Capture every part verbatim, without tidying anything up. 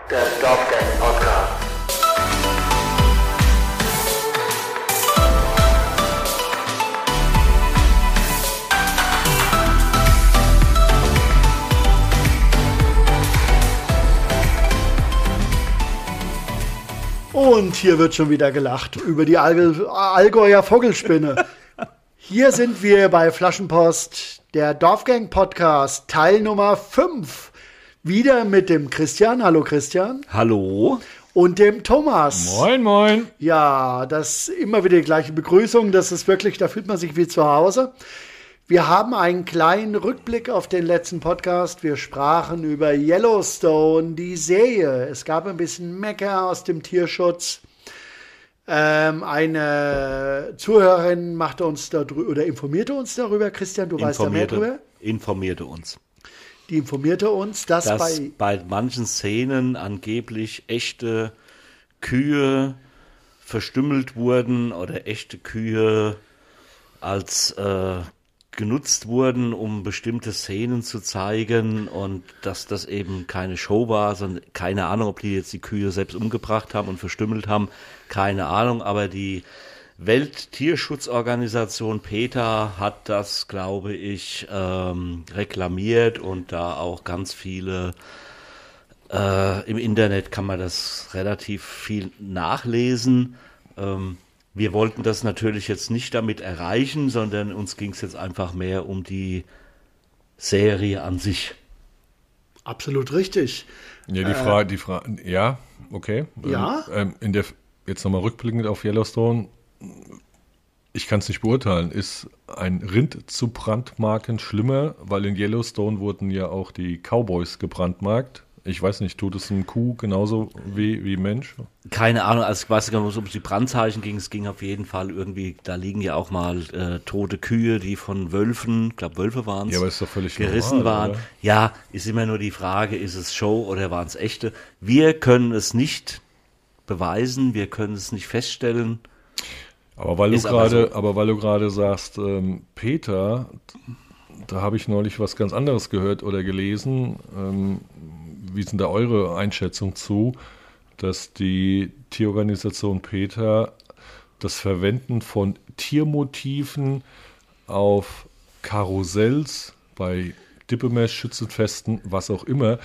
der Dorfgang Podcast. Und hier wird schon wieder gelacht über die Allg- Allgäuer Vogelspinne. Hier sind wir bei Flaschenpost, der Dorfgang-Podcast, Teil Nummer fünf. Wieder mit dem Christian. Hallo Christian. Hallo. Und dem Thomas. Moin, moin. Ja, das ist immer wieder die gleiche Begrüßung. Das ist wirklich, da fühlt man sich wie zu Hause. Wir haben einen kleinen Rückblick auf den letzten Podcast. Wir sprachen über Yellowstone, die Serie. Es gab ein bisschen Mecker aus dem Tierschutz. Ähm, eine Zuhörerin machte uns darüber oder informierte uns darüber. Christian, du weißt da mehr drüber? Informierte uns. Die informierte uns, dass, dass bei, bei manchen Szenen angeblich echte Kühe verstümmelt wurden oder echte Kühe als äh, genutzt wurden, um bestimmte Szenen zu zeigen und dass das eben keine Show war, sondern keine Ahnung, ob die jetzt die Kühe selbst umgebracht haben und verstümmelt haben, keine Ahnung, aber die Welttierschutzorganisation PETA hat das, glaube ich, ähm, reklamiert und da auch ganz viele, äh, im Internet kann man das relativ viel nachlesen. Ähm, Wir wollten das natürlich jetzt nicht damit erreichen, sondern uns ging es jetzt einfach mehr um die Serie an sich. absolut richtig. Ja, die Frage, die Frage, ja, okay. Ja? Ähm, in der, jetzt nochmal rückblickend auf Yellowstone, ich kann es nicht beurteilen, ist ein Rind zu brandmarken schlimmer, weil in Yellowstone wurden ja auch die Cowboys gebrandmarkt. Ich weiß nicht, tut es einem Kuh genauso wie, wie Mensch? Keine Ahnung, also ich weiß gar nicht, ob es die Brandzeichen ging. Es ging auf jeden Fall irgendwie, da liegen ja auch mal äh, tote Kühe, die von Wölfen, ich glaube Wölfe waren es, Ja, aber ist doch völlig gerissen normal, waren. oder? Ja, ist immer nur die Frage, ist es Show oder waren es echte? Wir können es nicht beweisen, wir können es nicht feststellen. Aber weil du Ist aber gerade, so. aber weil du gerade sagst, ähm, Peter, da habe ich neulich was ganz anderes gehört oder gelesen. Ähm, wie sind da eure Einschätzung zu, dass die Tierorganisation PETA das Verwenden von Tiermotiven auf Karussells, bei Dippemess, Schützenfesten, was auch immer,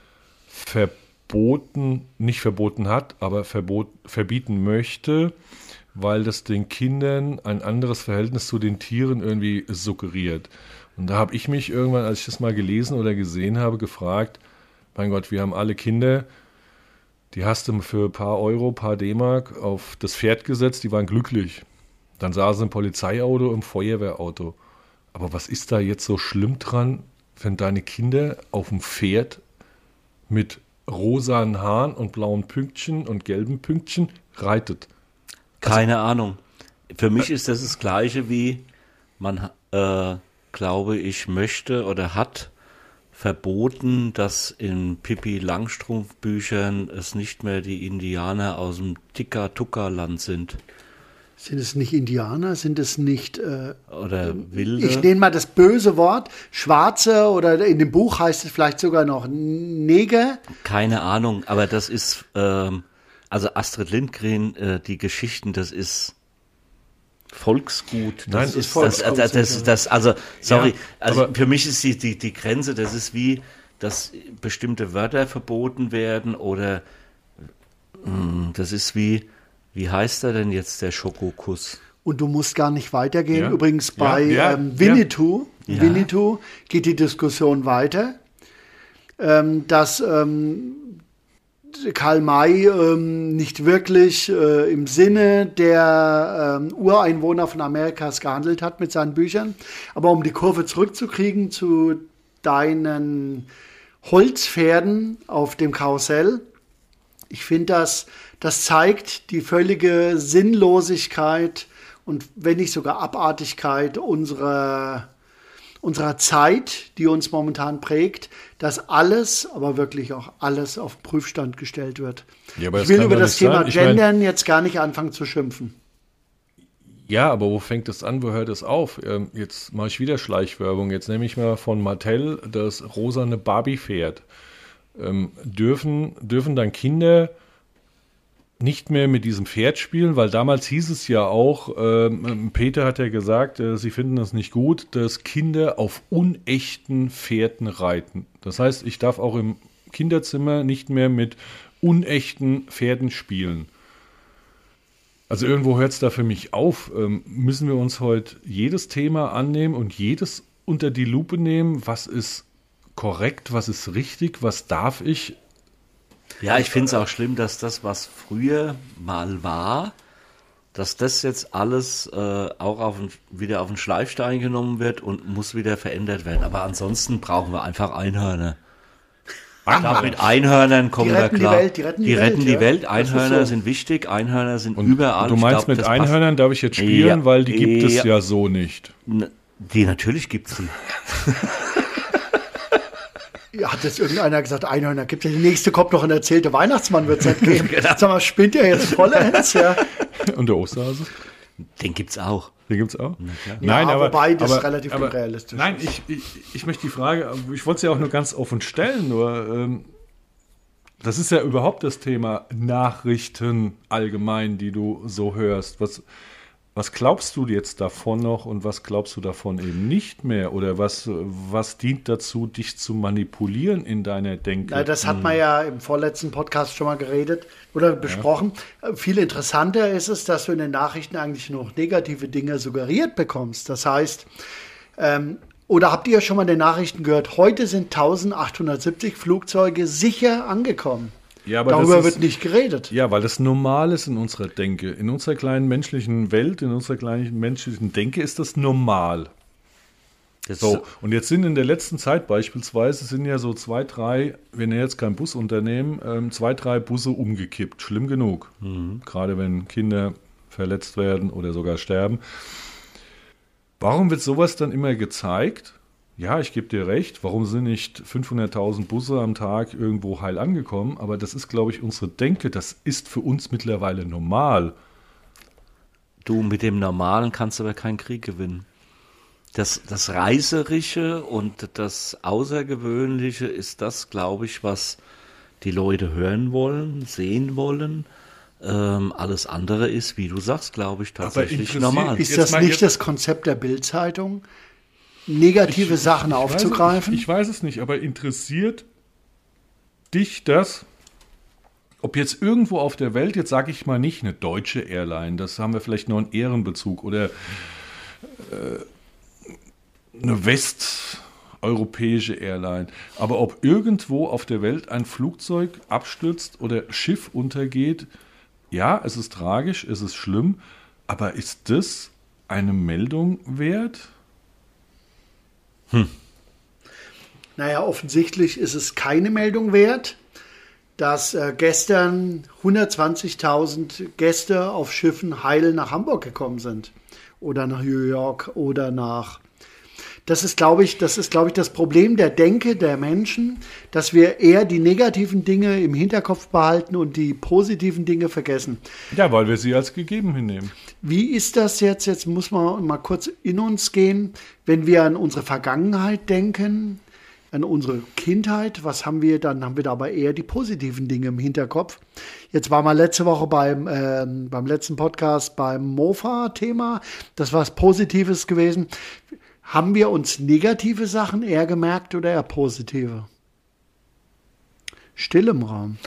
verboten, nicht verboten hat, aber verbot, verbieten möchte, weil das den Kindern ein anderes Verhältnis zu den Tieren irgendwie suggeriert. Und da habe ich mich irgendwann, als ich das mal gelesen oder gesehen habe, gefragt, mein Gott, wir haben alle Kinder, die hast du für ein paar Euro, ein paar D-Mark auf das Pferd gesetzt, die waren glücklich. Dann saßen sie im Polizeiauto, im Feuerwehrauto. Aber was ist da jetzt so schlimm dran, wenn deine Kinder auf dem Pferd mit rosanen Haaren und blauen Pünktchen und gelben Pünktchen reitet? Keine Ahnung. Für mich ist das das Gleiche wie man, äh, glaube ich, möchte oder hat verboten, dass in Pippi Langstrumpf Büchern es nicht mehr die Indianer aus dem Tika-Tuka-Land sind. Sind es nicht Indianer? Sind es nicht, äh, Oder Wilde. ich nenne mal das böse Wort, Schwarze, oder in dem Buch heißt es vielleicht sogar noch Neger? Keine Ahnung, aber das ist, ähm, also Astrid Lindgren, äh, die Geschichten, das ist Volksgut. Das Nein, ist, ist Volksgut, das, das, das, das, also, sorry, Ja, also aber- für mich ist die, die, die Grenze, das ist wie, dass bestimmte Wörter verboten werden oder mh, das ist wie, wie heißt er denn jetzt, der Schokokuss? Und du musst gar nicht weitergehen. Ja. Übrigens bei Ja, ja, ähm, Winnetou, ja. Winnetou geht die Diskussion weiter, ähm, dass ähm, Karl May ähm, nicht wirklich äh, im Sinne der ähm, Ureinwohner von Amerikas gehandelt hat mit seinen Büchern. Aber um die Kurve zurückzukriegen zu deinen Holzpferden auf dem Karussell, ich finde, das, das zeigt die völlige Sinnlosigkeit und wenn nicht sogar Abartigkeit unserer, unserer Zeit, die uns momentan prägt, dass alles, aber wirklich auch alles auf den Prüfstand gestellt wird. Ja, aber ich das will kann über doch das nicht Thema sein. Ich mein- Gendern jetzt gar nicht anfangen zu schimpfen. Ja, aber wo fängt es an, wo hört es auf? Ähm, jetzt mache ich wieder Schleichwerbung. Jetzt nehme ich mal von Mattel das rosane Barbie-Pferd. ähm, dürfen, dürfen dann Kinder nicht mehr mit diesem Pferd spielen, weil damals hieß es ja auch, ähm, Peter hat ja gesagt, äh, sie finden das nicht gut, dass Kinder auf unechten Pferden reiten. Das heißt, ich darf auch im Kinderzimmer nicht mehr mit unechten Pferden spielen. Also irgendwo hört es da für mich auf. Ähm, müssen wir uns heute jedes Thema annehmen und jedes unter die Lupe nehmen? Was ist korrekt, was ist richtig, was darf ich? Ja, ich finde es auch schlimm, dass das, was früher mal war, dass das jetzt alles äh, auch auf ein, wieder auf den Schleifstein genommen wird und muss wieder verändert werden. Aber ansonsten brauchen wir einfach Einhörner. Ich glaube, mit Einhörnern kommen Die wir retten die klar. Welt, die retten die die Welt, retten die ja. Welt. Das Einhörner ist so. sind wichtig, Einhörner sind Und überall. du Ich meinst, glaub, mit das passt. Einhörnern darf ich jetzt spielen, Ja, weil die gibt es ja. ja so nicht. N- Die, natürlich gibt's die. Ja, hat jetzt irgendeiner gesagt, Einhörner gibt es. Der nächste kommt noch und erzählt, der Weihnachtsmann wird es nicht geben. Genau. Sag mal, spinnt ihr jetzt vollends? Ja. Und der Osterhase? Den gibt's auch. Den gibt es auch? Ja, wobei das relativ aber, unrealistisch Nein, ist. ich, ich, ich möchte die Frage, ich wollte sie ja auch nur ganz offen stellen, nur ähm, das ist ja überhaupt das Thema Nachrichten allgemein, die du so hörst. Was, was glaubst du jetzt davon noch und was glaubst du davon eben nicht mehr? Oder was, was dient dazu, dich zu manipulieren in deiner Denke? Na, das hat man ja im vorletzten Podcast schon mal geredet oder besprochen. Ja. Viel interessanter ist es, dass du in den Nachrichten eigentlich nur noch negative Dinge suggeriert bekommst. Das heißt, ähm, oder habt ihr schon mal in den Nachrichten gehört, heute sind eintausendachthundertsiebzig Flugzeuge sicher angekommen. Ja, aber Darüber das wird ist, nicht geredet. Ja, weil das normal ist in unserer Denke. In unserer kleinen menschlichen Welt, in unserer kleinen menschlichen Denke ist das normal. Das So, und jetzt sind in der letzten Zeit beispielsweise, sind ja so zwei, drei, wir nennen jetzt kein Busunternehmen, ähm, zwei, drei Busse umgekippt. Schlimm genug. Mhm. Gerade wenn Kinder verletzt werden oder sogar sterben. Warum wird sowas dann immer gezeigt? Ja, ich gebe dir recht. Warum sind nicht fünfhunderttausend Busse am Tag irgendwo heil angekommen? Aber das ist, glaube ich, unsere Denke. Das ist für uns mittlerweile normal. Du, mit dem Normalen kannst du aber keinen Krieg gewinnen. Das, das Reiserische und das Außergewöhnliche ist das, glaube ich, was die Leute hören wollen, sehen wollen. Ähm, alles andere ist, wie du sagst, glaube ich, tatsächlich interessiert- normal. Ist Jetzt das mal nicht jetzt- das Konzept der Bild-Zeitung? Negative Sachen Ich weiß es- aufzugreifen? Ich, ich weiß es nicht, aber interessiert dich das, ob jetzt irgendwo auf der Welt, jetzt sage ich mal nicht eine deutsche Airline, das haben wir vielleicht noch einen Ehrenbezug, oder äh, eine westeuropäische Airline, aber ob irgendwo auf der Welt ein Flugzeug abstürzt oder Schiff untergeht, ja, es ist tragisch, es ist schlimm, aber ist das eine Meldung wert? Naja, offensichtlich ist es keine Meldung wert, dass äh, gestern hundertzwanzigtausend Gäste auf Schiffen heil nach Hamburg gekommen sind. Oder nach New York oder nach... Das ist, glaube ich, das ist, glaube ich, das Problem der Denke der Menschen, dass wir eher die negativen Dinge im Hinterkopf behalten und die positiven Dinge vergessen. Ja, weil wir sie als gegeben hinnehmen. Wie ist das jetzt? Jetzt muss man mal kurz in uns gehen, wenn wir an unsere Vergangenheit denken, an unsere Kindheit. Was haben wir? Dann haben wir dabei eher die positiven Dinge im Hinterkopf. Jetzt war mal letzte Woche beim, ähm, beim letzten Podcast beim Mofa-Thema. Das war was Positives gewesen. Haben wir uns negative Sachen eher gemerkt oder eher positive? Still im Raum.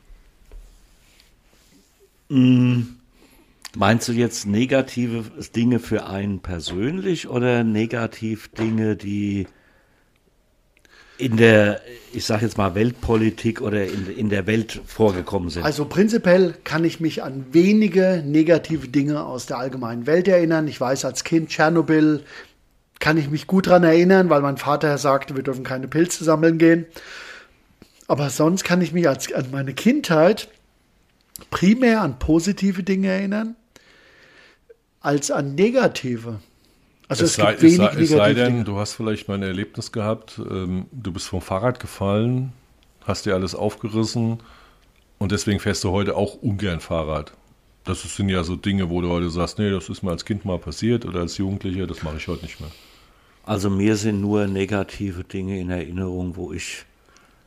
Meinst du jetzt negative Dinge für einen persönlich oder negativ Dinge, die in der, ich sage jetzt mal, Weltpolitik oder in, in der Welt vorgekommen sind? Also prinzipiell kann ich mich an wenige negative Dinge aus der allgemeinen Welt erinnern. Ich weiß, als Kind Tschernobyl kann ich mich gut daran erinnern, weil mein Vater sagte, wir dürfen keine Pilze sammeln gehen. Aber sonst kann ich mich als, an meine Kindheit primär an positive Dinge erinnern, als an negative. Also es, es sei, gibt wenig es sei, es sei negative denn, Dinge. du hast vielleicht mal ein Erlebnis gehabt, ähm, du bist vom Fahrrad gefallen, hast dir alles aufgerissen und deswegen fährst du heute auch ungern Fahrrad. Das sind ja so Dinge, wo du heute sagst, nee, das ist mir als Kind mal passiert oder als Jugendlicher, das mache ich heute nicht mehr. Also mir sind nur negative Dinge in Erinnerung, wo ich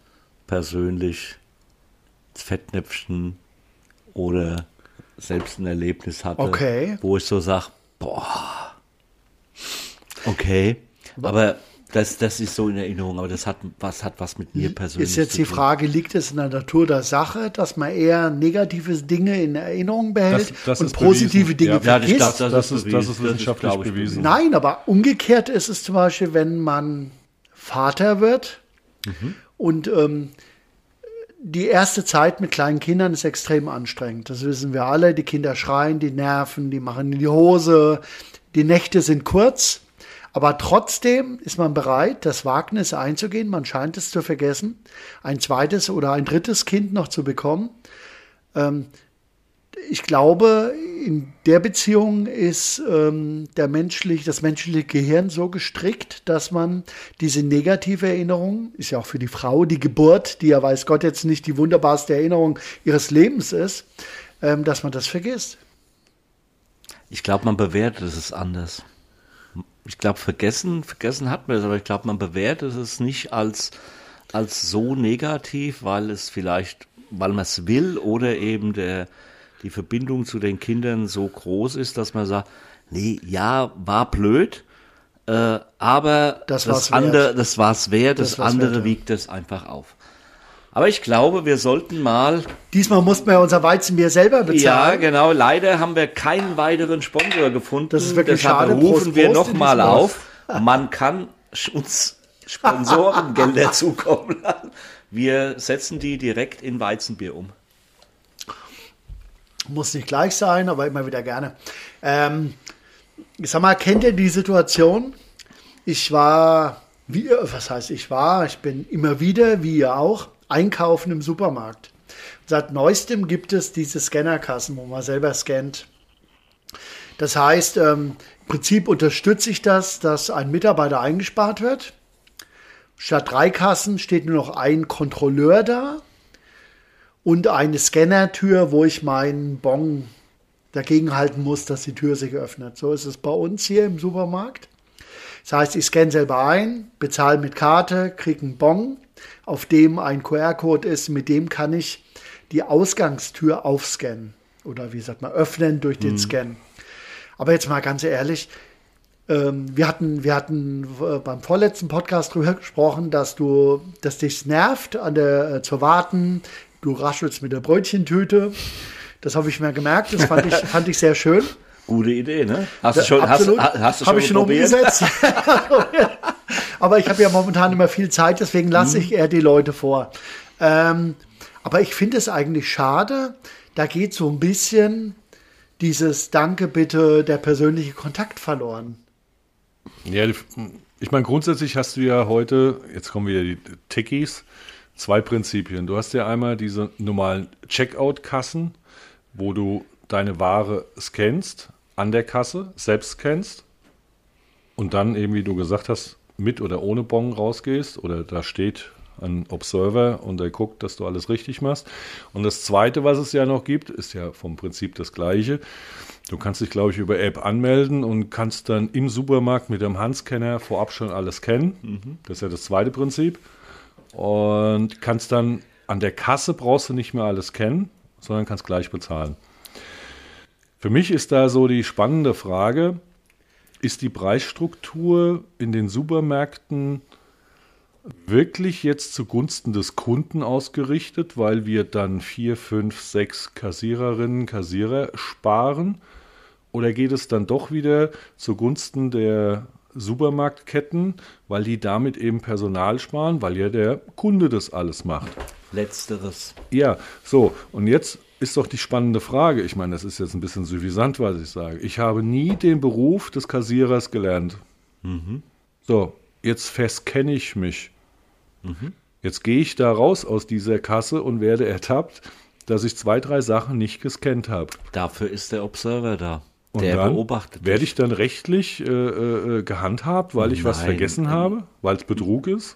persönlich das Fettnäpfchen oder selbst ein Erlebnis hatte, Okay. wo ich so sage, boah, okay, aber das, das ist so in Erinnerung, aber das hat was, hat was mit mir persönlich Ist jetzt zu die tun. Frage, liegt es in der Natur der Sache, dass man eher negative Dinge in Erinnerung behält Das- das und ist positive bewiesen. Dinge Ja, Ja, ich vergisst? glaube, das, Das ist ist- bewiesen. das ist wissenschaftlich glaub ich, bewiesen. Nein, aber umgekehrt ist es zum Beispiel, wenn man Vater wird und ähm, die erste Zeit mit kleinen Kindern ist extrem anstrengend. Das wissen wir alle. Die Kinder schreien, die nerven, die machen in die Hose. Die Nächte sind kurz. Aber trotzdem ist man bereit, das Wagnis einzugehen. Man scheint es zu vergessen, ein zweites oder ein drittes Kind noch zu bekommen. Ähm, ich glaube, in der Beziehung ist ähm, der menschlich, das menschliche Gehirn so gestrickt, dass man diese negative Erinnerung, ist ja auch für die Frau die Geburt, die ja weiß Gott jetzt nicht die wunderbarste Erinnerung ihres Lebens ist, ähm, dass man das vergisst. Ich glaube, man bewertet es anders. Ich glaube, vergessen, vergessen hat man es, aber ich glaube, man bewertet es nicht als, als so negativ, weil es vielleicht, weil man es will oder eben der, die Verbindung zu den Kindern so groß ist, dass man sagt, nee, ja, war blöd, äh, aber Das das, war's andere, wert. das war's wert, das, Das war's andere wert, ja. wiegt es einfach auf. Aber ich glaube, wir sollten mal Diesmal mussten wir unser Weizenbier selber Ja, bezahlen. genau. Leider haben wir keinen weiteren Sponsor gefunden. Das ist wirklich Deshalb schade. rufen Prost, wir Prost in nochmal diesem auf. Man kann sch- uns Sponsorengelder zukommen lassen. Wir setzen die direkt in Weizenbier um. Muss nicht gleich sein, aber immer wieder gerne. Ähm, ich sag mal, kennt ihr die Situation? Ich war, wie, was heißt ich war? Ich bin immer wieder, wie ihr auch, einkaufen im Supermarkt. Seit neuestem gibt es diese Scannerkassen, wo man selber scannt. Das heißt, ähm, im Prinzip unterstütze ich das, dass ein Mitarbeiter eingespart wird. Statt drei Kassen steht nur noch ein Kontrolleur da und eine Scannertür, wo ich meinen Bon dagegen halten muss, dass die Tür sich öffnet. So ist es bei uns hier im Supermarkt. Das heißt, ich scanne selber ein, bezahle mit Karte, kriege einen Bon, auf dem ein Q R-Code ist, mit dem kann ich die Ausgangstür aufscannen. Oder wie sagt man, öffnen durch den Scan. Aber jetzt mal ganz ehrlich, ähm, wir hatten, wir hatten äh, beim vorletzten Podcast drüber gesprochen, dass du, dass dich nervt, an der, äh, zu warten. Du raschelst mit der Brötchentüte. Das habe ich mir gemerkt. Das fand ich, fand ich sehr schön. Gute Idee, ne? Hast du schon, hast, Absolut. hast du Hab schon ich schon probiert? umgesetzt. Aber ich habe ja momentan immer viel Zeit, deswegen lasse ich eher die Leute vor. Ähm, aber ich finde es eigentlich schade. Da geht so ein bisschen dieses Danke bitte, der persönliche Kontakt verloren. Ja, die- ich meine, grundsätzlich hast du ja heute, jetzt kommen wieder die Techies, zwei Prinzipien. Du hast ja einmal diese normalen Checkout-Kassen, wo du deine Ware scannst, an der Kasse, selbst scannst und dann eben, wie du gesagt hast, mit oder ohne Bon rausgehst oder da steht ein Observer und der guckt, dass du alles richtig machst. Und das Zweite, was es ja noch gibt, ist ja vom Prinzip das Gleiche. Du kannst dich, glaube ich, über App anmelden und kannst dann im Supermarkt mit dem Handscanner vorab schon alles scannen. Das ist ja das zweite Prinzip. Und kannst dann an der Kasse brauchst du nicht mehr alles scannen, sondern kannst gleich bezahlen. Für mich ist da so die spannende Frage, ist die Preisstruktur in den Supermärkten wirklich jetzt zugunsten des Kunden ausgerichtet, weil wir dann vier, fünf, sechs Kassiererinnen, Kassierer sparen? Oder geht es dann doch wieder zugunsten der Supermarktketten, weil die damit eben Personal sparen, weil ja der Kunde das alles macht? Letzteres. Ja, so, und jetzt ist doch die spannende Frage. Ich meine, das ist jetzt ein bisschen suffisant, was ich sage. Ich habe nie den Beruf des Kassierers gelernt. So, jetzt verscanne ich mich. Jetzt gehe ich da raus aus dieser Kasse und werde ertappt, dass ich zwei, drei Sachen nicht gescannt habe. Dafür ist der Observer da. Und Der dann beobachtet werde dich. ich dann rechtlich äh, äh, gehandhabt, weil ich was Nein. vergessen habe, weil es Betrug ist?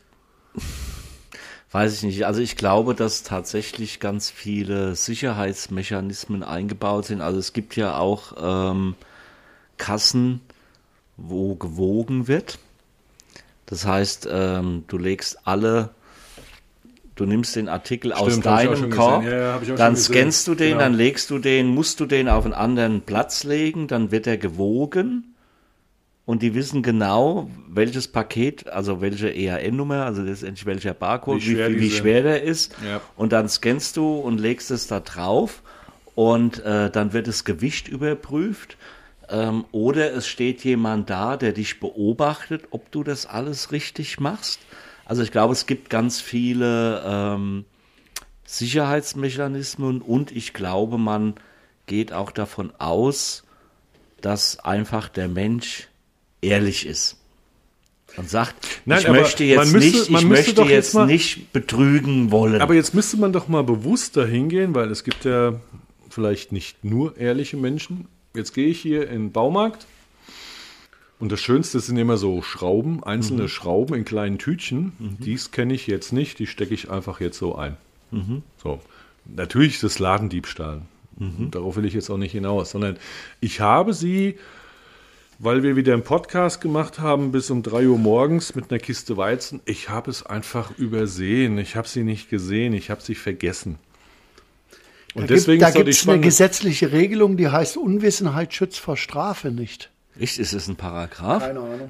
Weiß ich nicht. Also ich glaube, dass tatsächlich ganz viele Sicherheitsmechanismen eingebaut sind. Also es gibt ja auch ähm, Kassen, wo gewogen wird. Das heißt, ähm, du legst alle, Du nimmst den Artikel aus Stimmt, hab ich auch deinem schon Korb, gesehen. Ja, ja, hab ich auch dann schon gesehen. scannst du den, Genau. dann legst du den, musst du den auf einen anderen Platz legen, dann wird er gewogen und die wissen genau, welches Paket, also welche E A N-Nummer, also letztendlich welcher Barcode, Wie wie, schwer wie, wie diese- schwer der ist. Ja. Und dann scannst du und legst es da drauf und äh, dann wird das Gewicht überprüft. Ähm, oder es steht jemand da, der dich beobachtet, ob du das alles richtig machst. Also ich glaube, es gibt ganz viele ähm, Sicherheitsmechanismen und ich glaube, man geht auch davon aus, dass einfach der Mensch ehrlich ist. Und sagt, Nein, ich aber möchte jetzt man müsste- nicht, man ich müsste möchte doch jetzt jetzt mal- nicht betrügen wollen. Aber jetzt müsste man doch mal bewusst dahin gehen, weil es gibt ja vielleicht nicht nur ehrliche Menschen. Jetzt gehe ich hier in den Baumarkt und das Schönste sind immer so Schrauben, einzelne Mhm. Schrauben in kleinen Tütchen. Dies kenne ich jetzt nicht, die stecke ich einfach jetzt so ein. Mhm. So. Natürlich ist das Ladendiebstahl. Mhm. Darauf will ich jetzt auch nicht hinaus, sondern ich habe sie, weil wir wieder einen Podcast gemacht haben bis um drei Uhr morgens mit einer Kiste Weizen, ich habe es einfach übersehen. Ich habe sie nicht gesehen, ich habe sie vergessen. Und Da deswegen gibt, da ist doch die gibt es eine spannende- gesetzliche Regelung, die heißt Unwissenheit schützt vor Strafe nicht. Echt, ist es ein Paragraph? Keine Ahnung.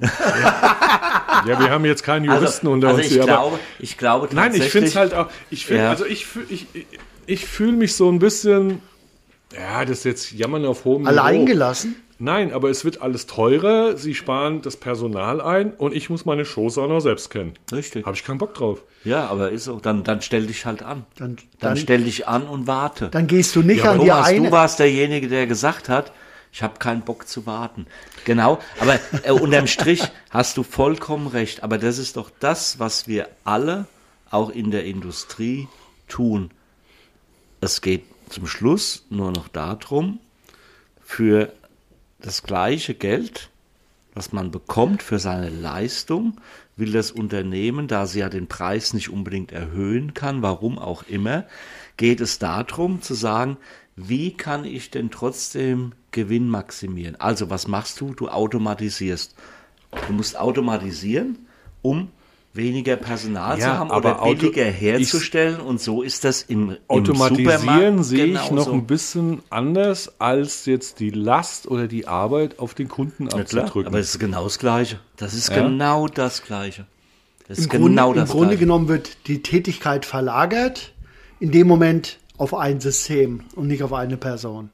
Ja, wir haben jetzt keinen Juristen unter also uns ich hier, aber glaube, ich glaube nein, ich tatsächlich, finde es halt auch, ich fühl, Ja. also ich, fühl- ich, ich, ich fühle mich so ein bisschen, ja, das ist jetzt Jammern auf hohem Allein Niveau. gelassen? Nein, aber es wird alles teurer, sie sparen das Personal ein und ich muss meine Shows auch noch selbst kennen. Richtig. Habe ich keinen Bock drauf. Ja, aber ist so, dann, dann stell dich halt an. Dann- Dann, dann- stell dich an und warte. Dann gehst du nicht Ja, an die Thomas, eine. du warst derjenige, der gesagt hat, ich habe keinen Bock zu warten. Genau, aber äh, unterm Strich hast du vollkommen recht. Aber das ist doch das, was wir alle auch in der Industrie tun. Es geht zum Schluss nur noch darum, für das gleiche Geld, was man bekommt für seine Leistung, will das Unternehmen, da sie ja den Preis nicht unbedingt erhöhen kann, warum auch immer, geht es darum zu sagen, wie kann ich denn trotzdem Gewinn maximieren? Also was machst du? Du automatisierst. Du musst automatisieren, um weniger Personal Ja, zu haben aber oder Auto- billiger herzustellen. Und so ist das im, im Automatisieren Supermarkt sehe ich noch genauso. ein bisschen anders, als jetzt die Last oder die Arbeit auf den Kunden Ja, klar, abzudrücken. aber es ist genau das Gleiche. Das ist Ja? genau das Gleiche. Das Im ist Grunde, genau im das Grunde Gleiche. genommen wird die Tätigkeit verlagert, in dem Moment auf ein System und nicht auf eine Person.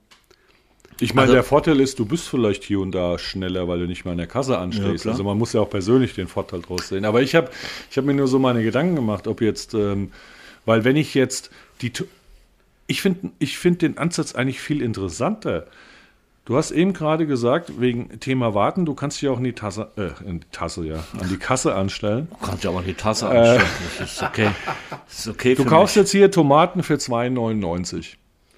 Ich meine, Also- der Vorteil ist, du bist vielleicht hier und da schneller, weil du nicht mal in der Kasse anstehst. klar. Also man muss ja auch persönlich den Vorteil draus sehen. Aber ich habe ich hab mir nur so meine Gedanken gemacht, ob jetzt, ähm, weil wenn ich jetzt die, Tu- ich finde ich find den Ansatz eigentlich viel interessanter. Du hast eben gerade gesagt, wegen Thema Warten, du kannst dich auch in die Tasse, äh, in die Tasse, ja, an die Kasse anstellen. Du kannst ja auch die Tasse anstellen. Das ist okay. Das ist okay Du für kaufst mich. jetzt hier Tomaten für zwei neunundneunzig.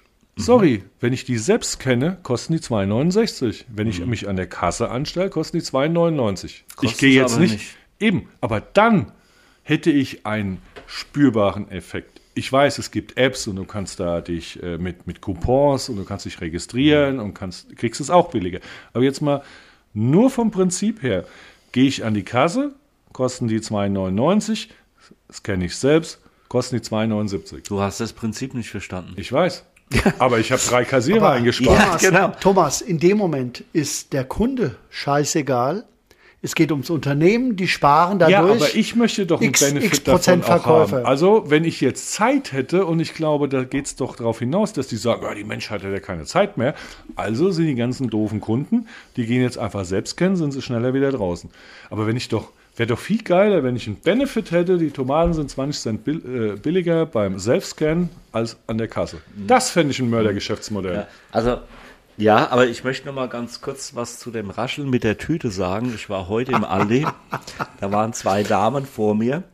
Sorry, wenn ich die selbst kenne, kosten die zwei neunundsechzig. Wenn ich mich an der Kasse anstelle, kosten die zwei neunundneunzig. Ich Kostet's gehe jetzt aber nicht, nicht. Eben, aber dann hätte ich einen spürbaren Effekt. Ich weiß, es gibt Apps und du kannst da dich äh, mit, mit Coupons und du kannst dich registrieren und kannst, kriegst es auch billiger. Aber jetzt mal nur vom Prinzip her, gehe ich an die Kasse, kosten die zwei neunundneunzig, das kenne ich selbst, kosten die zwei neunundsiebzig. Du hast das Prinzip nicht verstanden. Ich weiß. Aber ich habe drei Kassierer Aber eingespart. Ja, Thomas, genau. Thomas, in dem Moment ist der Kunde scheißegal. Es geht ums Unternehmen, die sparen dadurch. Ja, aber ich möchte doch einen X- Benefit X Prozent davon auch Verkäufe. haben. Also, wenn ich jetzt Zeit hätte und ich glaube, da geht es doch darauf hinaus, dass die sagen, oh, die Menschheit hat ja keine Zeit mehr. Also sind die ganzen doofen Kunden, die gehen jetzt einfach selbst kennen, sind sie schneller wieder draußen. Aber wenn ich doch, wäre doch viel geiler, wenn ich einen Benefit hätte, die Tomaten sind zwanzig Cent bill, äh, billiger beim Selbstscannen als an der Kasse. Das fände ich ein Mördergeschäftsmodell. Ja, also, ja, aber ich möchte noch mal ganz kurz was zu dem Rascheln mit der Tüte sagen. Ich war heute im Aldi, da waren zwei Damen vor mir.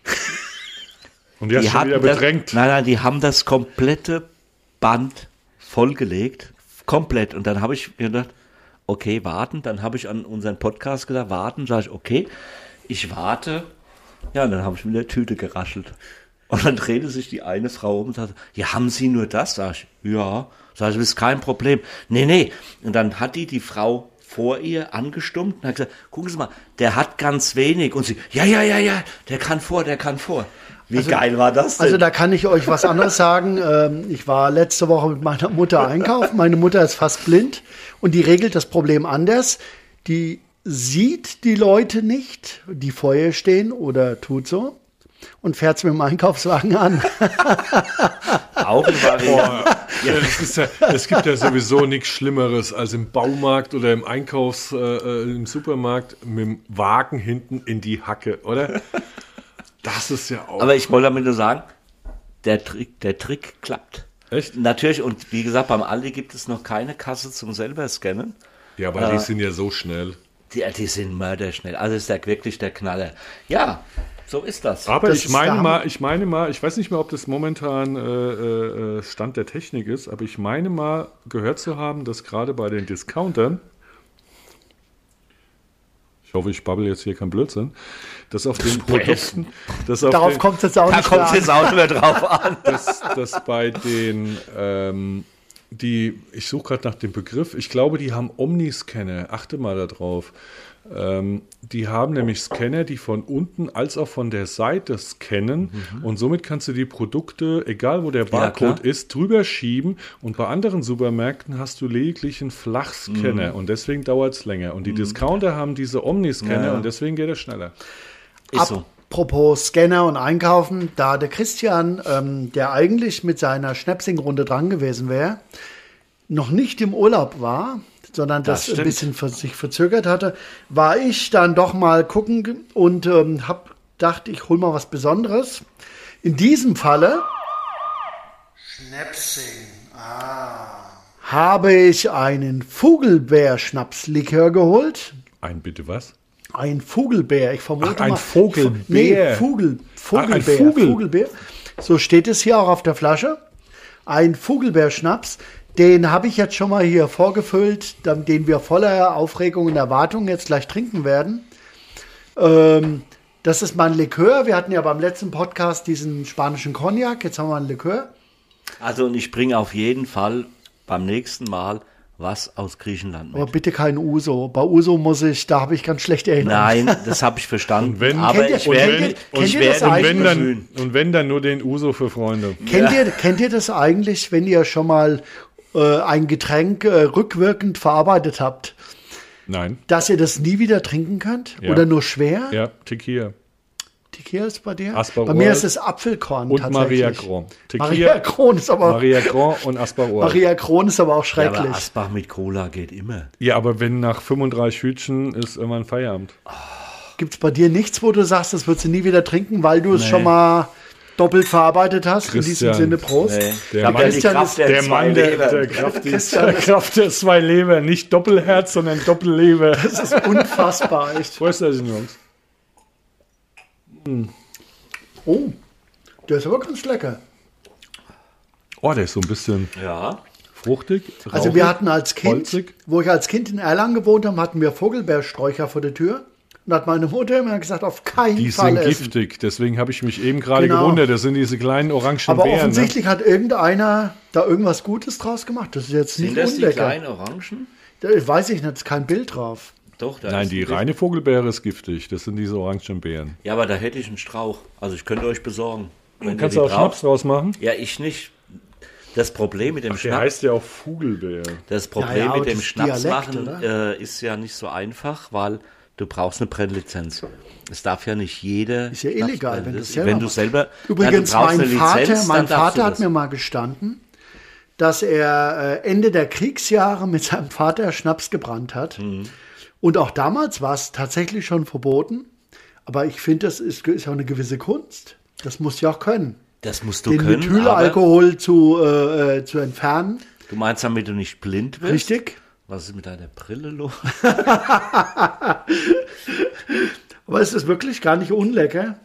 Und die hast schon wieder hatten das, bedrängt. nein, nein, die haben das komplette Band vollgelegt. Komplett. Und dann habe ich mir gedacht, okay, warten. Dann habe ich an unseren Podcast gedacht, warten. Sag ich, okay, ich warte. Ja, und dann habe ich mit der Tüte geraschelt. Und dann drehte sich die eine Frau um und sagte, ja, haben Sie nur das? Sag ich, ja. Sag ich, das ist kein Problem. Nee, nee. Und dann hat die die Frau vor ihr angestummt und hat gesagt, gucken Sie mal, der hat ganz wenig. Und sie, ja, ja, ja, ja, der kann vor, der kann vor. Wie geil war das denn? Also da kann ich euch was anderes sagen. Ähm, ich war letzte Woche mit meiner Mutter einkaufen. Meine Mutter ist fast blind und die regelt das Problem anders. Die sieht die Leute nicht, die vor ihr stehen oder tut so und fährt sie mit dem Einkaufswagen an. Auch ein Variant. Ja, das ist ja, es gibt ja sowieso nichts Schlimmeres als im Baumarkt oder im Einkaufs-, äh, im Supermarkt mit dem Wagen hinten in die Hacke, oder? Das ist ja auch... Aber ich wollte damit nur sagen, der Trick, der Trick klappt. Echt? Natürlich, und wie gesagt, beim Aldi gibt es noch keine Kasse zum selber scannen. Ja, aber die sind ja so schnell. Die, die sind mörderschnell. Also ist der wirklich der Knaller. Ja, so ist das. Aber Das ich ist meine der mal, Hammer. ich meine mal, ich weiß nicht mehr, ob das momentan äh, äh, Stand der Technik ist, aber ich meine mal gehört zu haben, dass gerade bei den Discountern, ich hoffe, ich babbel jetzt hier kein Blödsinn, dass auf den Produkten, dass auf Darauf den, kommt es jetzt auch Da nicht kommt es mehr jetzt auch nicht mehr drauf an. dass, dass bei den, ähm, die, ich suche gerade nach dem Begriff, ich glaube, die haben Omniscanner, achte mal darauf. Ähm, die haben nämlich Scanner, die von unten als auch von der Seite scannen und somit kannst du die Produkte, egal wo der Barcode klar. ist, drüber schieben und bei anderen Supermärkten hast du lediglich einen Flachscanner und deswegen dauert es länger. Und die Discounter haben diese Omniscanner Ja. und deswegen geht es schneller. Ist so. Apropos Scanner und Einkaufen, da der Christian, ähm, der eigentlich mit seiner Schnäpsing-Runde dran gewesen wäre, noch nicht im Urlaub war, sondern das, Das ein stimmt. bisschen ver sich verzögert hatte, war ich dann doch mal gucken und ähm, habe gedacht, ich hole mal was Besonderes. In diesem Falle Schnäpsing. Ah. Habe ich einen Vogelbeer-Schnapslikör geholt. Ein bitte was? Ein Vogelbär, ich vermute Ach, ein mal. Vogelbär. Nee, Vogel, Vogelbär. Ach, ein Vogel. Vogelbär. So steht es hier auch auf der Flasche. Ein Vogelbär-Schnaps. Den habe ich jetzt schon mal hier vorgefüllt, dann- den wir voller Aufregung und Erwartung jetzt gleich trinken werden. Ähm, das ist mein Likör. Wir hatten ja beim letzten Podcast diesen spanischen Cognac. Jetzt haben wir einen Likör. Also und ich bringe auf jeden Fall beim nächsten Mal was aus Griechenland Aber mit. bitte kein Uso. Bei Uso muss ich, da habe ich ganz schlecht erinnert. Nein, das habe ich verstanden. Und wenn- aber Kennt ihr- ich werde, kennt ihr- ich kennt ihr werde das mich Und eigentlich? wenn, dann, bemühen. und wenn dann nur den Uso für Freunde. Kennt, ihr, kennt ihr das eigentlich, wenn ihr schon mal äh, ein Getränk äh, rückwirkend verarbeitet habt, Nein. dass ihr das nie wieder trinken könnt? Ja. Oder nur schwer? Ja, Tequila. Tequila ist bei dir? Asparol Bei mir ist es Apfelkorn und tatsächlich. Maria Kron. Tequila, Maria Kron ist aber, Maria Kron und Asparol. Maria Kron ist aber auch Ja, schrecklich. aber Asbach mit Cola geht immer. Ja, aber wenn nach fünfunddreißig Hütchen ist irgendwann Feierabend. Gibt es bei dir nichts, wo du sagst, das würdest du nie wieder trinken, weil du es Nee. schon mal doppelt verarbeitet hast? In diesem Christian. Sinne, Prost. Nee. Der Ich hab Mann- ja die Christian Kraft ist der, Der zwei Mann, der, Leber. der, Kraft ist, der Kraft der zwei Leber. Nicht Doppelherz, sondern Doppelleber. Das ist unfassbar, echt. Prösterchen, Jungs. Oh, der ist aber ganz lecker. Oh, der ist so ein bisschen Ja. fruchtig. Also rauchig, wir hatten als Kind, holzig. wo ich als Kind in Erlangen gewohnt habe, hatten wir Vogelbeersträucher vor der Tür. Und da hat meine Mutter immer gesagt, auf keinen Die Fall sind essen. giftig, deswegen habe ich mich eben gerade Genau. gewundert. Das sind diese kleinen orangen Aber Beeren. Ne? offensichtlich hat irgendeiner da irgendwas Gutes draus gemacht. Das ist jetzt Sind nicht das die unlecker. kleinen Orangen? Da weiß ich nicht, ist kein Bild drauf. Doch, da Nein, ist die ein Bild. reine Vogelbeere ist giftig. Das sind diese orangen Beeren. Ja, aber da hätte ich einen Strauch. Also ich könnte euch besorgen. Wenn Kannst ihr du die auch Schnaps braucht. draus machen? Ja, ich nicht. Das Problem mit dem Der Schnaps, heißt ja auch Vogelbeer. das Problem Ja, ja, aber mit dem das ist Schnaps Dialekt, machen äh, ist ja nicht so einfach, weil du brauchst eine Brennlizenz. Es darf ja nicht jeder. Ist ja Schnaps illegal, brennen. wenn du Das- es selber Wenn du machst. selber. Übrigens, ja, du brauchst mein eine Vater, Lizenz, mein dann darfst Vater du hat das. mir mal gestanden, dass er äh, Ende der Kriegsjahre mit seinem Vater Schnaps gebrannt hat. Mhm. Und auch damals war es tatsächlich schon verboten. Aber ich finde, das ist, ist auch eine gewisse Kunst. Das musst du ja auch können. Das musst du Den können. aber Methylalkohol zu, äh, äh, zu entfernen. Du meinst, damit du nicht blind wirst? Richtig. Was ist mit deiner Brille los? Aber es ist wirklich gar nicht unlecker.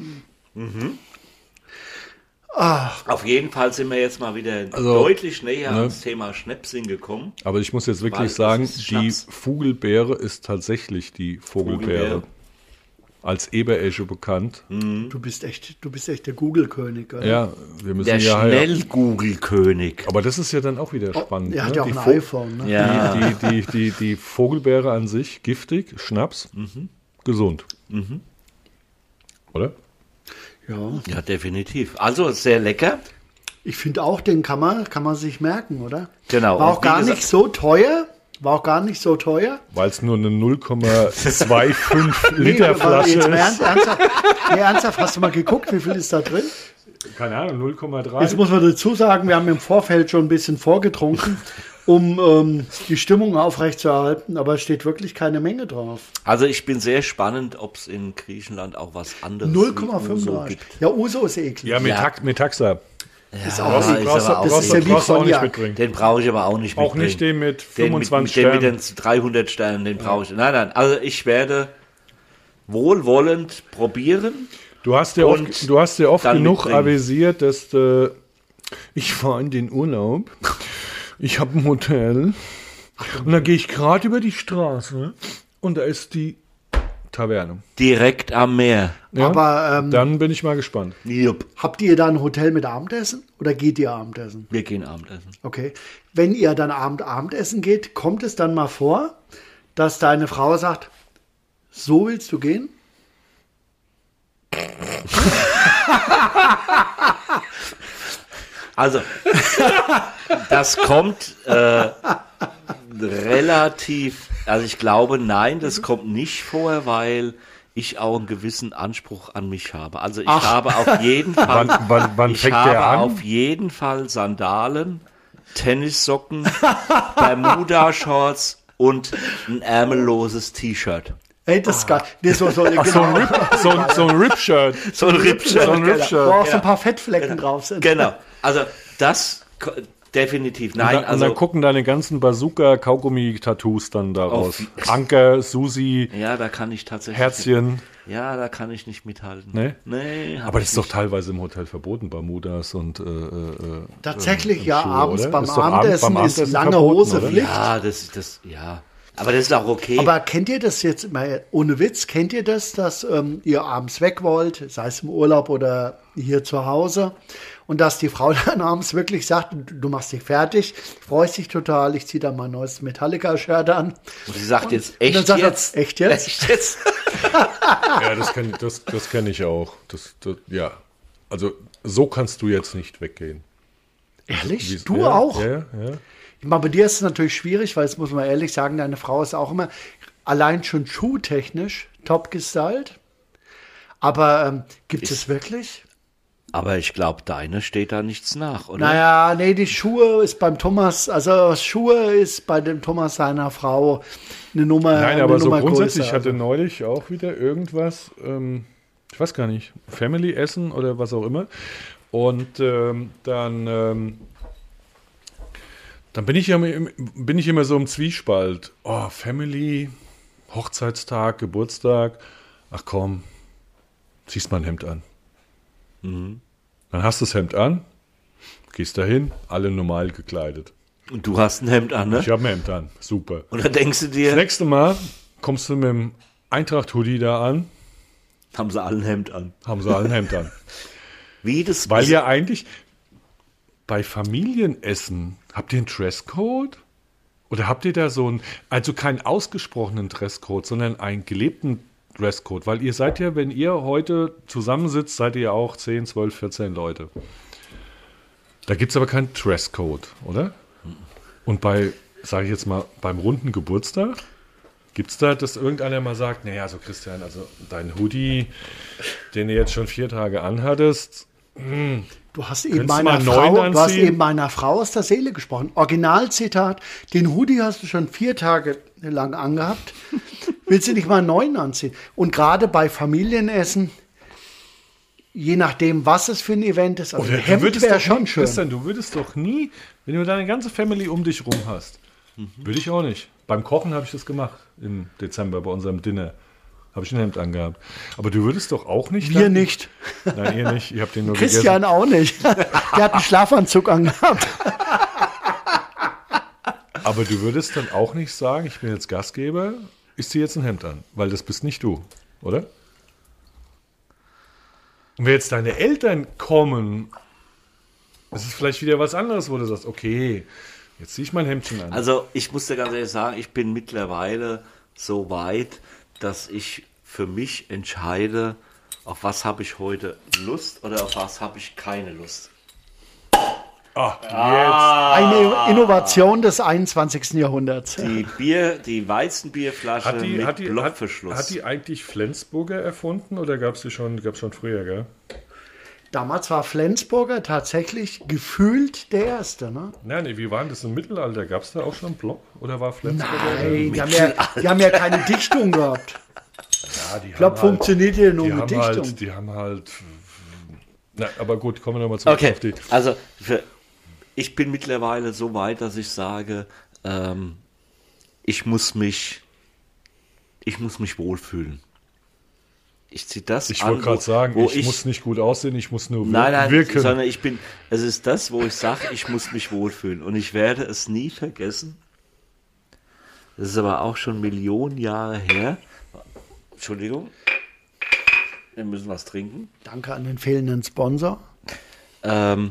Auf jeden Fall sind wir jetzt mal wieder Also, deutlich näher ne? ans Thema Schnäpsing gekommen. Aber ich muss jetzt Weil wirklich das sagen, ist die Schnaps. Vogelbeere ist tatsächlich die Vogelbeere. Vogelbeere. Als Eberesche bekannt. Du bist echt, du bist echt der Google-König. oder? Ja, wir müssen Der ja. Schnell-Google-König. Aber das ist ja dann auch wieder spannend. Er hat ne? ja auch die, ein Vo- iPhone. Ne? Ja. die, die, die, die Vogelbeere an sich, giftig, Schnaps, gesund. Oder? Ja. Ja, definitiv. Also sehr lecker. Ich finde auch, den kann man, kann man sich merken, oder? Genau. War Und auch wie gar gesagt- nicht so teuer. War auch gar nicht so teuer. Weil es nur eine null Komma fünfundzwanzig Nee, Liter aber Flasche jetzt mal ist. ernst, ernsthaft, nee, ernsthaft, hast du mal geguckt, wie viel ist da drin? Keine Ahnung, null Komma drei. Jetzt muss man dazu sagen, wir haben im Vorfeld schon ein bisschen vorgetrunken, um ähm, die Stimmung aufrechtzuerhalten, aber es steht wirklich keine Menge drauf. Also ich bin sehr spannend, ob es in Griechenland auch was anderes null wie Komma Uso fünfunddreißig. gibt. Ja, Uso ist eklig. Ja, mit, Ja. Tax, mit Taxa. ist Ja, auch Brauchst, ist du- brauchst, du- aber auch das brauchst, ist du- ja wie brauchst du auch nicht Cognac. mitbringen. Den brauche ich aber auch nicht Auch mitbringen. nicht den mit Den fünfundzwanzig mit, den Sternen. mit den dreihundert Sternen, den brauche ich. Nein, nein, also ich werde wohlwollend probieren. Du hast ja Und oft, du hast ja oft dann genug mitbringen. avisiert, dass äh, ich fahre in den Urlaub, ich habe ein Hotel und dann gehe ich gerade über die Straße und da ist die Taverne. Direkt am Meer. Ja? Aber ähm, Dann bin ich mal gespannt. Jupp. habt ihr da ein Hotel mit Abendessen oder geht ihr Abendessen? Wir gehen Abendessen. Okay. Wenn ihr dann Abend Abendessen geht, kommt es dann mal vor, dass deine Frau sagt, so willst du gehen? Also, das kommt äh, relativ, also ich glaube, nein, das kommt nicht vor, weil ich auch einen gewissen Anspruch an mich habe. Also ich Ach. habe auf jeden Fall, Wann, wann, wann ich fängt habe der an? auf jeden Fall Sandalen, Tennissocken, Bermuda-Shorts und ein ärmelloses T-Shirt. Ey, das ist geil. Nee, so, so, So ein, genau. Rip, so, ein- so ein Rip-Shirt. So ein Ripshirt. So ein Wo Rip-Shirt. auch so ein paar Fettflecken drauf sind. Genau. Also das ko- definitiv. Und Nein, dann, und also dann gucken deine ganzen Bazooka-Kaugummi-Tattoos dann daraus. Auf- Anker, Susi, ja, da kann ich tatsächlich. Herzchen. Ja, da kann ich nicht mithalten. Nee? Nee, hab Aber ich das ist doch nicht. teilweise im Hotel verboten, Bermudas und äh, äh, Tatsächlich, äh, ja, Schuhe, abends oder? beim Ist doch abend- Abendessen beim ist lange verboten, Hose oder? Pflicht. Ja, das ist das, ja. Aber das ist auch okay. Aber kennt ihr das jetzt mal ohne Witz? Kennt ihr das, dass ähm, ihr abends weg wollt, sei es im Urlaub oder hier zu Hause, und dass die Frau dann abends wirklich sagt, du, du machst dich fertig, freust dich total, ich ziehe dann mein neues Metallica-Shirt an. Und sie sagt jetzt, Und dann echt sagt er, jetzt? echt jetzt? Echt jetzt? Ja, das kenne das, das kenn ich auch. Das, das, ja, also so kannst du jetzt nicht weggehen. Ehrlich? Wie's- Du ja, auch? Ja, ja. Ich meine, bei dir ist es natürlich schwierig, weil das muss man ehrlich sagen, deine Frau ist auch immer allein schon schuhtechnisch top gestylt. Aber ähm, gibt es wirklich? Aber ich glaube, deine steht da nichts nach, oder? Naja, nee, die Schuhe ist beim Thomas, also Schuhe ist bei dem Thomas seiner Frau eine Nummer. Nein, eine aber so Nummer grundsätzlich, ich größer, hatte also. neulich auch wieder irgendwas, ähm, ich weiß gar nicht, Family-Essen oder was auch immer. Und ähm, dann, ähm, dann bin ich, ja, im- bin ich immer so im Zwiespalt. Oh, Family, Hochzeitstag, Geburtstag. Ach komm, ziehst mal ein Hemd an. Dann hast du das Hemd an, gehst dahin, alle normal gekleidet. Und du hast ein Hemd an, ne? Ich habe ein Hemd an, super. Und dann denkst du Das dir, nächste Mal kommst du mit dem Eintracht-Hoodie da an, haben sie alle ein Hemd an. haben sie alle ein Hemd an. Wie das Weil ja eigentlich bei Familienessen, habt ihr einen Dresscode? Oder habt ihr da so einen, also keinen ausgesprochenen Dresscode, sondern einen gelebten Dresscode? Weil ihr seid ja, wenn ihr heute zusammensitzt, seid ihr ja auch zehn, zwölf, vierzehn Leute. Da gibt es aber keinen Dresscode, oder? Und bei, sage ich jetzt mal, beim runden Geburtstag, gibt es da, dass irgendeiner mal sagt, naja, so Christian, also dein Hoodie, den du jetzt schon vier Tage anhattest, Du hast eben Könntest du meiner mal einen neuen Frau, du hast anziehen? eben meiner Frau aus der Seele gesprochen. Originalzitat: Den Hoodie hast du schon vier Tage lang angehabt. Willst du nicht mal einen neuen anziehen? Und gerade bei Familienessen, je nachdem, was es für ein Event ist, also Oder ein du Hemd würdest wäre doch schon nie, schön. Christian, du würdest doch nie, wenn du deine ganze Family um dich rum hast, würde ich auch nicht. Beim Kochen habe ich das gemacht im Dezember bei unserem Dinner. Habe ich ein Hemd angehabt. Aber du würdest doch auch nicht. Wir dann- nicht. Nein, ihr nicht. Ihr habt den nur Christian auch nicht. Der hat einen Schlafanzug angehabt. gegessen. Aber du würdest dann auch nicht sagen, ich bin jetzt Gastgeber, ich ziehe jetzt ein Hemd an. Weil das bist nicht du, oder? Und wenn jetzt deine Eltern kommen, das ist vielleicht wieder was anderes, wo du sagst, okay, jetzt ziehe ich mein Hemdchen an. Also ich muss dir ganz ehrlich sagen, ich bin mittlerweile so weit, dass ich für mich entscheide, auf was habe ich heute Lust oder auf was habe ich keine Lust. Ah, Eine Innovation des einundzwanzigsten Jahrhunderts. Die Bier, die Weizenbierflasche Hat die, mit hat, die, hat, Blockverschluss. hat die eigentlich Flensburger erfunden oder gab es die schon, gab's schon früher, gell? Damals war Flensburger tatsächlich gefühlt der Erste. Ne? Nein, nee, wie war denn das im Mittelalter? Gab es da auch schon Block? Oder war Flensburger? Nein, die haben, ja, die haben ja keine Dichtung gehabt. Ja, die Ich glaube, haben funktioniert ja nur die mit haben Dichtung. halt, Die haben halt. Na, aber gut, kommen wir nochmal zurück Okay, auf die. also für, ich bin mittlerweile so weit, dass ich sage, ähm, ich muss mich, ich muss mich wohlfühlen. Ich ziehe das Ich an, wollte gerade wo- sagen, wo ich, muss nicht gut aussehen, ich muss nur wir Nein, nein, wirken. sondern ich bin, es ist das, wo ich sage, ich muss mich wohlfühlen. Und ich werde es nie vergessen. Das ist aber auch schon Millionen Jahre her. Entschuldigung. Wir müssen was trinken. Danke an den fehlenden Sponsor. Ähm,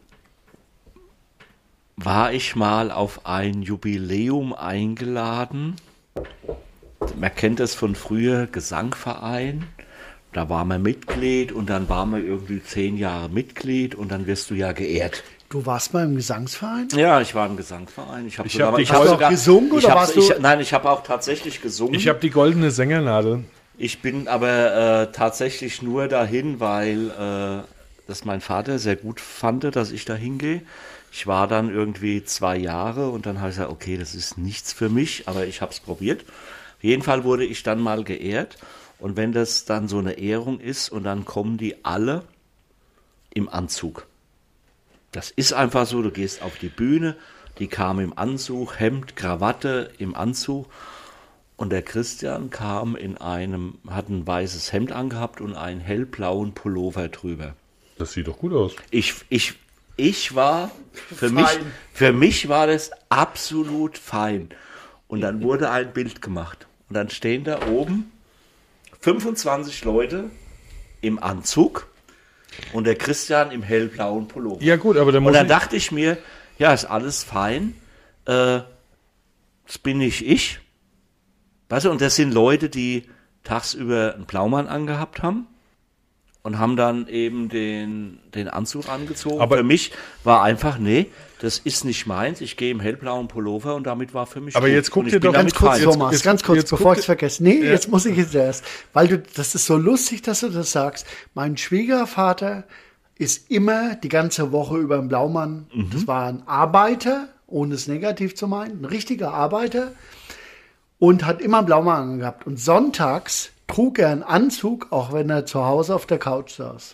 war ich mal auf ein Jubiläum eingeladen. Man kennt das von früher, Gesangverein. Da war man Mitglied und dann war man irgendwie zehn Jahre Mitglied und dann wirst du ja geehrt. Du warst mal im Gesangsverein? Ja, ich war im Gesangverein. Ich habe Ich sogar, hab die ich hab Hast du auch sogar gesungen ich oder hab, warst ich, du- Nein, ich habe auch tatsächlich gesungen. Ich habe die goldene Sängernadel. Ich bin aber äh, tatsächlich nur dahin, weil äh, das mein Vater sehr gut fand, dass ich da hingehe. Ich war dann irgendwie zwei Jahre und dann habe ich gesagt, okay, das ist nichts für mich, aber ich habe es probiert. Auf jeden Fall wurde ich dann mal geehrt. Und wenn das dann so eine Ehrung ist und dann kommen die alle im Anzug. Das ist einfach so, du gehst auf die Bühne, die kamen im Anzug, Hemd, Krawatte, im Anzug. Und der Christian kam in einem, hat ein weißes Hemd angehabt und einen hellblauen Pullover drüber. Das sieht doch gut aus. Ich, ich, ich war, für mich, für mich war das absolut fein. Und dann wurde ein Bild gemacht. Und dann stehen da oben fünfundzwanzig Leute im Anzug und der Christian im hellblauen Pullover. Ja gut, aber dann muss Und dann ich, dachte ich mir, ja, ist alles fein. Äh, das bin nicht ich. Weißt du, und das sind Leute, die tagsüber einen Blaumann angehabt haben und haben dann eben den, den Anzug angezogen. Aber- für mich war einfach, nee, das ist nicht meins. Ich gehe im hellblauen Pullover und damit war für mich Aber gut. jetzt guck Und ich dir bin doch damit Ganz kurz, fein. Thomas, jetzt- ganz kurz, jetzt bevor guck ich es dir- vergesse. Nee, Ja. jetzt muss ich jetzt erst, weil du, das ist so lustig, dass du das sagst. Mein Schwiegervater ist immer die ganze Woche über im Blaumann. Mhm. Das war ein Arbeiter, ohne es negativ zu meinen, ein richtiger Arbeiter und hat immer einen Blaumann gehabt. Und sonntags trug er einen Anzug, auch wenn er zu Hause auf der Couch saß.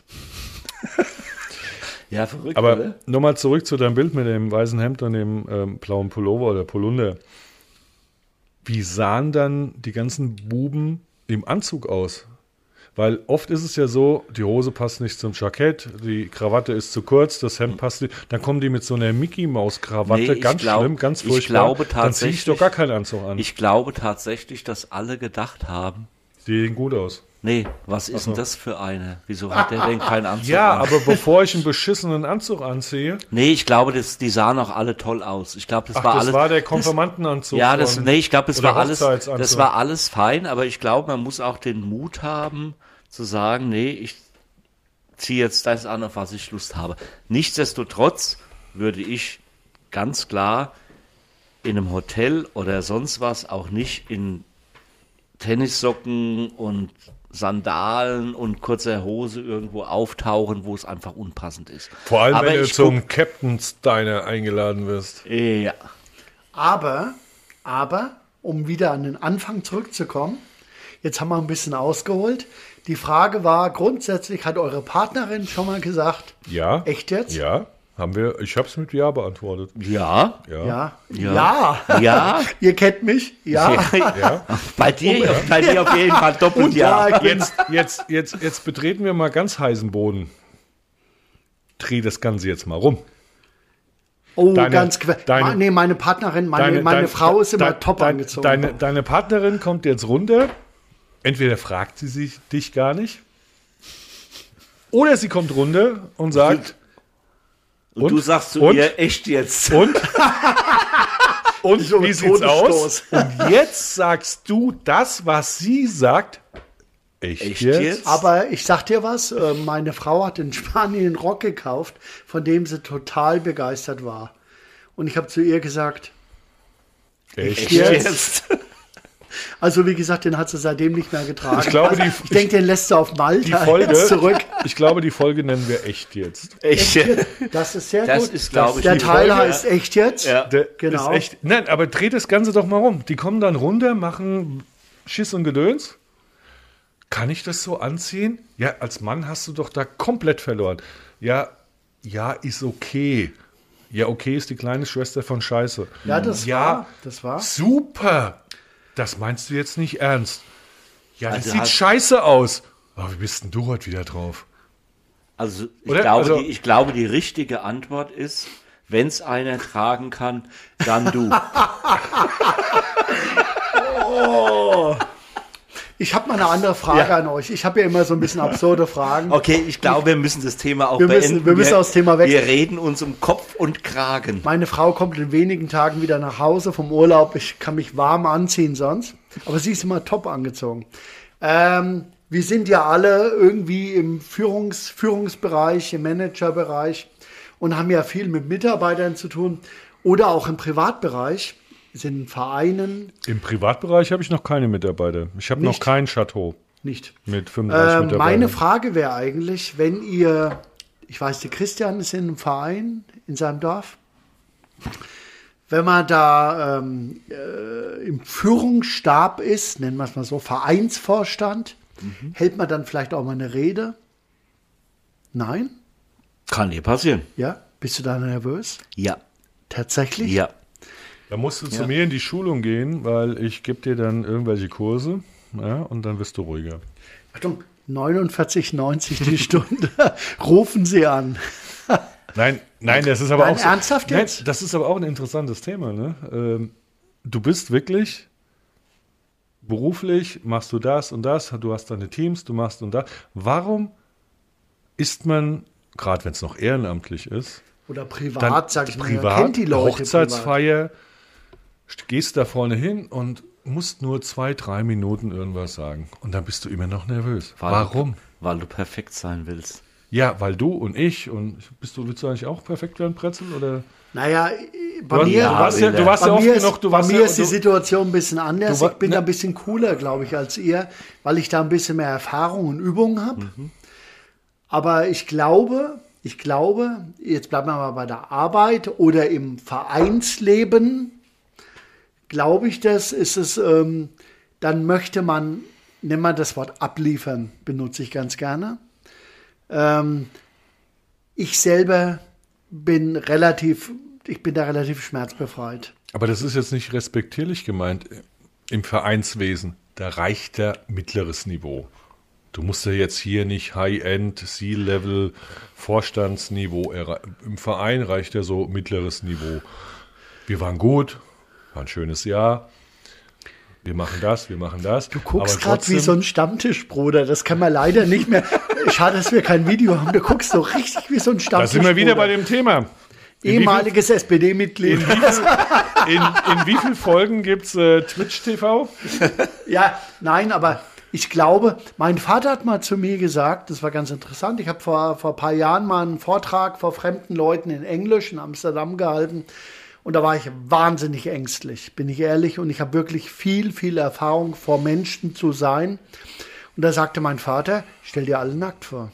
Ja, verrückt, aber oder? nochmal zurück zu deinem Bild mit dem weißen Hemd und dem ähm, blauen Pullover oder Polunder. Wie sahen dann die ganzen Buben im Anzug aus? Weil oft ist es ja so, die Hose passt nicht zum Jackett, die Krawatte ist zu kurz, das Hemd passt nicht. Dann kommen die mit so einer Mickey-Maus-Krawatte, Nee, ich ganz glaub- schlimm, ganz ich furchtbar. glaube Dann ziehe ich tatsächlich- doch gar keinen Anzug an. Ich glaube tatsächlich, dass alle gedacht haben, Die sehen gut aus. nee, was ist denn das für eine? Wieso hat der denn keinen Anzug Ja, an? aber bevor ich einen beschissenen Anzug anziehe, Nee, ich glaube, das, die sahen auch alle toll aus. Ich glaube, das ach, war das alles. war der das, Konfirmandenanzug. ja, das, von- nee, ich glaube, das oder war alles, Hochzeitsanzug. das war alles fein, aber ich glaube, man muss auch den Mut haben, zu sagen, nee, ich ziehe jetzt das an, auf was ich Lust habe. Nichtsdestotrotz würde ich ganz klar in einem Hotel oder sonst was auch nicht in Tennissocken und Sandalen und kurzer Hose irgendwo auftauchen, wo es einfach unpassend ist. Vor allem, Aber wenn du ich zum Captain's Diner eingeladen wirst. guck- Ja. Aber, aber, um wieder an den Anfang zurückzukommen, jetzt haben wir ein bisschen ausgeholt. Die Frage war grundsätzlich, hat eure Partnerin schon mal gesagt, Ja. echt jetzt? Ja, haben wir. Ich habe es mit Ja beantwortet. Ja. Ja. Ja. Ja. Ja. Ja. Ihr kennt mich? Ja. Ja. Bei dir, bei dir auf jeden Fall doppelt ja. ja. Jetzt, jetzt, jetzt, jetzt betreten wir mal ganz heißen Boden. Dreh das Ganze jetzt mal rum. Oh, Deine- ganz quer. deine- Ma- nee, meine Partnerin, meine, meine dein- Frau ist immer dein- top dein- angezogen. Deine, deine Partnerin kommt jetzt runter. Entweder fragt sie sich, dich gar nicht. Oder sie kommt runter und sagt, Und, du sagst zu Und? ihr, echt jetzt. und? Und so wie ein sieht's aus? Todesstoß. Und jetzt sagst du das, was sie sagt, Echt, Echt jetzt? jetzt? Aber ich sag dir was, äh, meine Frau hat in Spanien einen Rock gekauft, von dem sie total begeistert war. Und ich habe zu ihr gesagt, Echt? Echt jetzt? jetzt? also wie gesagt, den hat sie seitdem nicht mehr getragen. Ich glaube, die- ich denke, den lässt sie auf Malta Die Folge, jetzt zurück. ich glaube, die Folge nennen wir echt jetzt. Echt jetzt? Das ist sehr Das gut. ist, glaube ich, Der die Teil Folge. heißt echt jetzt. Ja. Der Genau. Ist echt, nein, aber dreht das Ganze doch mal rum. Die kommen dann runter, machen Schiss und Gedöns. Kann ich das so anziehen? Ja, als Mann hast du doch da komplett verloren. Ja, ja, ist okay. Ja, okay ist die kleine Schwester von Scheiße. Ja, das ja, war. Das war. Super. Das meinst du jetzt nicht ernst. Ja, das Also sieht hast- scheiße aus. Aber wie bist denn du heute wieder drauf? Also ich, Oder? glaube, Also- die, ich glaube, die richtige Antwort ist, wenn es einer tragen kann, dann du. Ich habe mal eine andere Frage Ja. an euch. Ich habe ja immer so ein bisschen absurde Fragen. Okay, ich glaube, wir müssen das Thema auch Wir müssen- beenden. wir müssen aus dem Thema weg. Wir reden uns um Kopf und Kragen. Meine Frau kommt in wenigen Tagen wieder nach Hause vom Urlaub. Ich kann mich warm anziehen sonst. Aber sie ist immer top angezogen. Ähm, wir sind ja alle irgendwie im Führungs Führungsbereich, im Managerbereich und haben ja viel mit Mitarbeitern zu tun. Oder auch im Privatbereich, wir sind in Vereinen Im Privatbereich habe ich noch keine Mitarbeiter. Ich habe noch Nicht? kein Chateau nicht. mit fünfunddreißig Äh, Mitarbeitern. meine Frage wäre eigentlich, wenn ihr, ich weiß, der Christian ist in einem Verein in seinem Dorf, wenn man da ähm, äh, im Führungsstab ist, nennen wir es mal so, Vereinsvorstand, Mhm. hält man dann vielleicht auch mal eine Rede? Nein? Kann dir passieren. Ja? Bist du da nervös? Ja. Tatsächlich? Ja. Da musst du zu Ja. mir in die Schulung gehen, weil ich gebe dir dann irgendwelche Kurse, ja, und dann wirst du ruhiger. Achtung, neunundvierzig neunzig die Stunde. Rufen Sie an. Nein, nein, das ist aber Nein, auch so, ernsthaft nein, jetzt? das ist aber auch ein interessantes Thema. Ne? Ähm, du bist wirklich beruflich, machst du das und das, du hast deine Teams, du machst und das. Warum ist man, gerade wenn es noch ehrenamtlich ist, Oder dann privat, sag ich mal, privat, kennt die Leute privat. Hochzeitsfeier, gehst da vorne hin und musst nur zwei, drei Minuten irgendwas sagen. Und dann bist du immer noch nervös. Weil Warum? Du, weil du perfekt sein willst. Ja, weil du und ich und bist du, willst du eigentlich auch perfekt werden, Pretzel? Oder? Naja, bei Du, mir, du warst ja, in du der- warst ja bei oft mir, ist, genug, du bei warst mir ja, ist die du, Situation ein bisschen anders. du war- ich bin ne- da ein bisschen cooler, glaube ich, als ihr, weil ich da ein bisschen mehr Erfahrung und Übung habe. Mhm. Aber ich glaube, ich glaube, jetzt bleiben wir mal bei der Arbeit oder im Vereinsleben, glaube ich, das ist es, ähm, dann möchte man, nennen wir das Wort abliefern, benutze ich ganz gerne. Ähm, ich selber bin relativ, ich bin da relativ schmerzbefreit. aber das ist jetzt nicht respektierlich gemeint im Vereinswesen. Da reicht der mittleres Niveau. Du musst ja jetzt hier nicht High-End, C-Level, Vorstandsniveau erreichen. Im Verein reicht ja so mittleres Niveau. Wir waren gut, war ein schönes Jahr. Wir machen das, wir machen das. Du guckst Aber gerade wie trotzdem- so ein Stammtischbruder. Das kann man leider nicht mehr. Schade, dass wir kein Video haben. Du guckst so richtig wie so ein Da Stammtischbruder. sind wir wieder bei dem Thema. In wie viel- Ehemaliges S P D-Mitglied. In wie, viel, in, in wie vielen Folgen gibt es äh, Twitch T V? Ja, nein, aber ich glaube, mein Vater hat mal zu mir gesagt, das war ganz interessant, ich habe vor, vor ein paar Jahren mal einen Vortrag vor fremden Leuten in Englisch in Amsterdam gehalten und da war ich wahnsinnig ängstlich, bin ich ehrlich, und ich habe wirklich viel, viel Erfahrung, vor Menschen zu sein. Und da sagte mein Vater, stell dir alle nackt vor.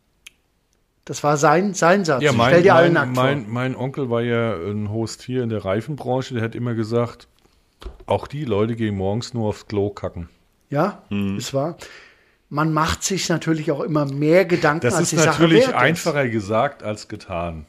Das war sein, sein Satz. Ja, mein, stell dir alle mein, nackt mein, vor. mein Onkel war ja ein Host hier in der Reifenbranche, der hat immer gesagt, auch die Leute gehen morgens nur aufs Klo kacken. Ja, ist wahr. Man macht sich natürlich auch immer mehr Gedanken, Das als ist die Sache natürlich wert ist. einfacher gesagt als getan.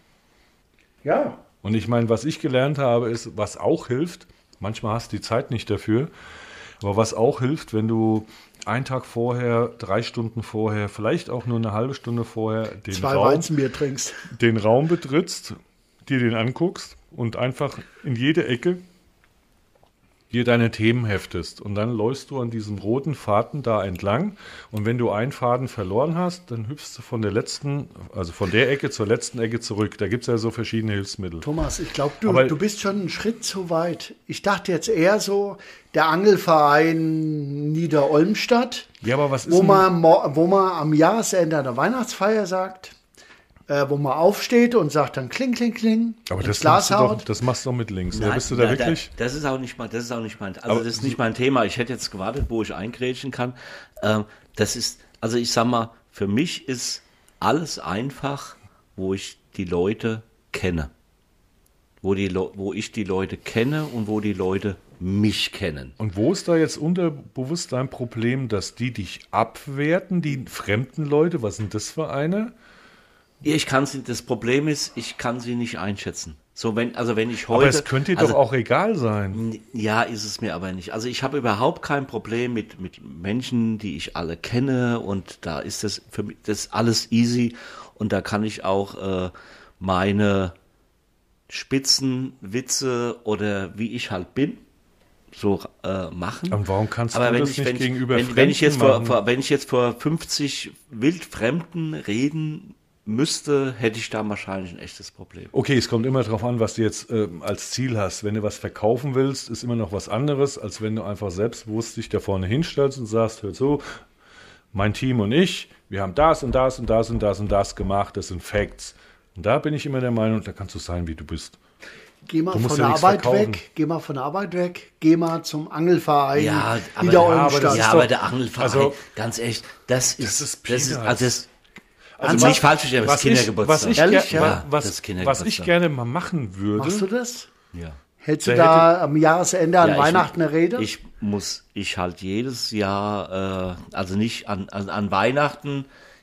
Ja. Und ich meine, was ich gelernt habe, ist, was auch hilft, manchmal hast du die Zeit nicht dafür, aber was auch hilft, wenn du einen Tag vorher, drei Stunden vorher, vielleicht auch nur eine halbe Stunde vorher den, Zwei Raum, Weizenbier trinkst. den Raum betrittst, dir den anguckst und einfach in jede Ecke hier deine Themen heftest und dann läufst du an diesen roten Faden da entlang und wenn du einen Faden verloren hast, dann hüpfst du von der letzten, also von der Ecke zur letzten Ecke zurück. Da gibt es ja so verschiedene Hilfsmittel. Thomas, ich glaube, du, Aber- du bist schon einen Schritt zu weit. Ich dachte jetzt eher so, der Angelverein Niederolmstadt, Ja, aber was ist wo denn- man, mo- wo man am Jahresende der Weihnachtsfeier sagt, äh, wo man aufsteht und sagt dann kling, kling, kling, Aber ins das Glas machst, du doch, haut. das machst du doch mit links. Oder Nein, bist du da nein, wirklich? Das ist auch nicht mein, das ist auch nicht mein, also Aber das ist nicht mein Thema. Ich hätte jetzt gewartet, wo ich eingrätschen kann. Ähm, das ist, also ich sag mal, für mich ist alles einfach, wo ich die Leute kenne. Wo, die, Le- wo ich die Leute kenne und wo die Leute mich kennen. Und wo ist da jetzt unterbewusst dein Problem, dass die dich abwerten, die fremden Leute? Was sind das für eine? Ich kann sie, das Problem ist, ich kann sie nicht einschätzen. So, wenn, also wenn ich heute. Aber es könnte dir also, doch auch egal sein. Ja, ist es mir aber nicht. Also ich habe überhaupt kein Problem mit, mit Menschen, die ich alle kenne und da ist das für mich das ist alles easy und da kann ich auch äh, meine Spitzen, Witze oder wie ich halt bin, so äh, machen. Und warum kannst Aber du wenn das ich, nicht wenn ich, gegenüber wenn, wenn ich jetzt Fremden vor, machen? vor, wenn ich jetzt vor fünfzig Wildfremden reden müsste, hätte ich da wahrscheinlich ein echtes Problem. Okay, es kommt immer darauf an, was du jetzt ähm, als Ziel hast. Wenn du was verkaufen willst, ist immer noch was anderes, als wenn du einfach selbstbewusst dich da vorne hinstellst und sagst, hör zu, mein Team und ich, wir haben das und das und das und das und das gemacht, das sind Facts. Und da bin ich immer der Meinung, da kannst du sein, wie du bist. Geh mal Du musst von ja der nichts Arbeit verkaufen. weg, geh mal von der Arbeit weg, geh mal zum Angelverein Ja, aber- Niederolmstadt. Ja, aber das Ja, ist aber doch- der Angelverein, also- ganz ehrlich, das ist, ist das ist, Peanuts. also das, Also also was- nicht falsch verstehen, aber das Was ist ich, Kindergeburtstag. was, ich, Ehrlich, ger- ja? Ja, was, das ist was Kindergeburtstag. ich gerne mal machen würde, Machst du das? ja. Hältst du Da da am Jahresende an Ja, ich- Weihnachten eine Rede? Ich muss, ich halt jedes Jahr, äh, also nicht an, an, an Weihnachten,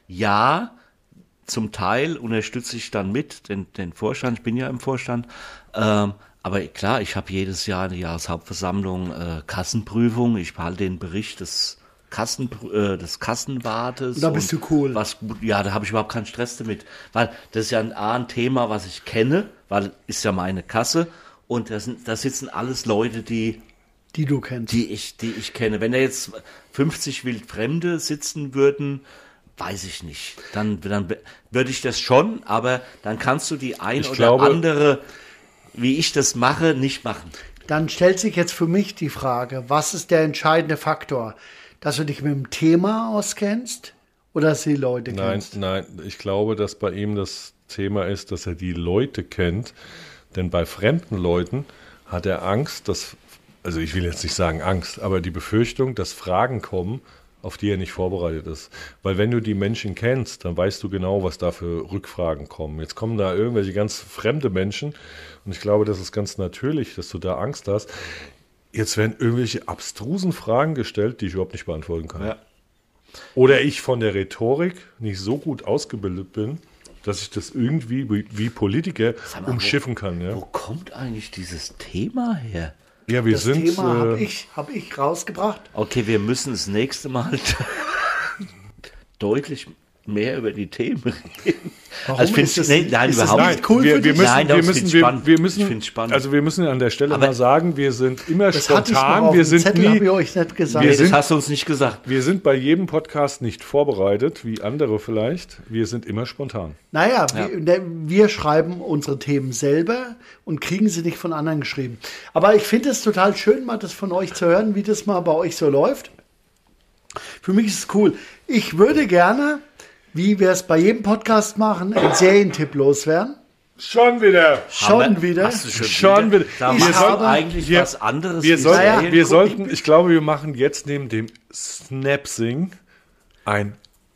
ja, zum Teil unterstütze ich dann mit den, den Vorstand, ich bin ja im Vorstand, ähm, aber klar, ich habe jedes Jahr eine Jahreshauptversammlung, äh, Kassenprüfung, ich behalte den Bericht des Kassen, äh, des Kassenwartes. Und da bist und du cool. Was gut, ja, da habe ich überhaupt keinen Stress damit, weil das ist ja ein, A, ein Thema, was ich kenne, weil ist ja meine Kasse und da sind, da sitzen alles Leute, die die du kennst. die ich, die ich kenne. Wenn da jetzt fünfzig Wildfremde sitzen würden, weiß ich nicht. Dann, dann würde ich das schon, aber dann kannst du die ein Ich oder glaube- andere, wie ich das mache, nicht machen. Dann stellt sich jetzt für mich die Frage, was ist der entscheidende Faktor? Dass du dich mit dem Thema auskennst oder dass du die Leute Nein, kennst? nein, ich glaube, dass bei ihm das Thema ist, dass er die Leute kennt. Denn bei fremden Leuten hat er Angst, dass, also ich will jetzt nicht sagen Angst, aber die Befürchtung, dass Fragen kommen, auf die er nicht vorbereitet ist. Weil wenn du die Menschen kennst, dann weißt du genau, was da für Rückfragen kommen. Jetzt kommen da irgendwelche ganz fremde Menschen und ich glaube, das ist ganz natürlich, dass du da Angst hast. Jetzt werden irgendwelche abstrusen Fragen gestellt, die ich überhaupt nicht beantworten kann. Ja. Oder ich von der Rhetorik nicht so gut ausgebildet bin, dass ich das irgendwie wie, wie Politiker Sag mal, umschiffen wo, kann. Ja, Wo kommt eigentlich dieses Thema her? ja wir Das sind. Thema habe äh, ich, hab ich rausgebracht. Okay, wir müssen das nächste Mal deutlich mehr über die Themen reden. Warum also ich find's- ist das- nee, nein, ist das überhaupt nicht nicht. cool wir, für wir dich? müssen, Nein, wir das müssen, find's wir, spannend. wir müssen, Ich find's spannend. also wir müssen an der Stelle Aber- mal sagen, wir sind immer Das hatte ich noch spontan, auf wir dem sind Zettel, habe ich nie, euch nicht gesagt. Nee, wir das sind- hast du uns nicht gesagt. wir sind bei jedem Podcast nicht vorbereitet, wie andere vielleicht. Wir sind immer spontan. Naja, Ja. wir, ne, wir schreiben unsere Themen selber und kriegen sie nicht von anderen geschrieben. Aber ich finde es total schön, mal das von euch zu hören, wie das mal bei euch so läuft. Für mich ist es cool. Ich würde gerne, wie wir es bei jedem Podcast machen, einen Serientipp loswerden. Schon wieder. Schon Haben wir- wieder. Hast du schon, Schon wieder. Da Ich machst du habe- eigentlich wir- was anderes. Wir, wie sollten, Naja, Serien wir guck, sollten, ich glaube, wir machen jetzt neben dem Snapsing ein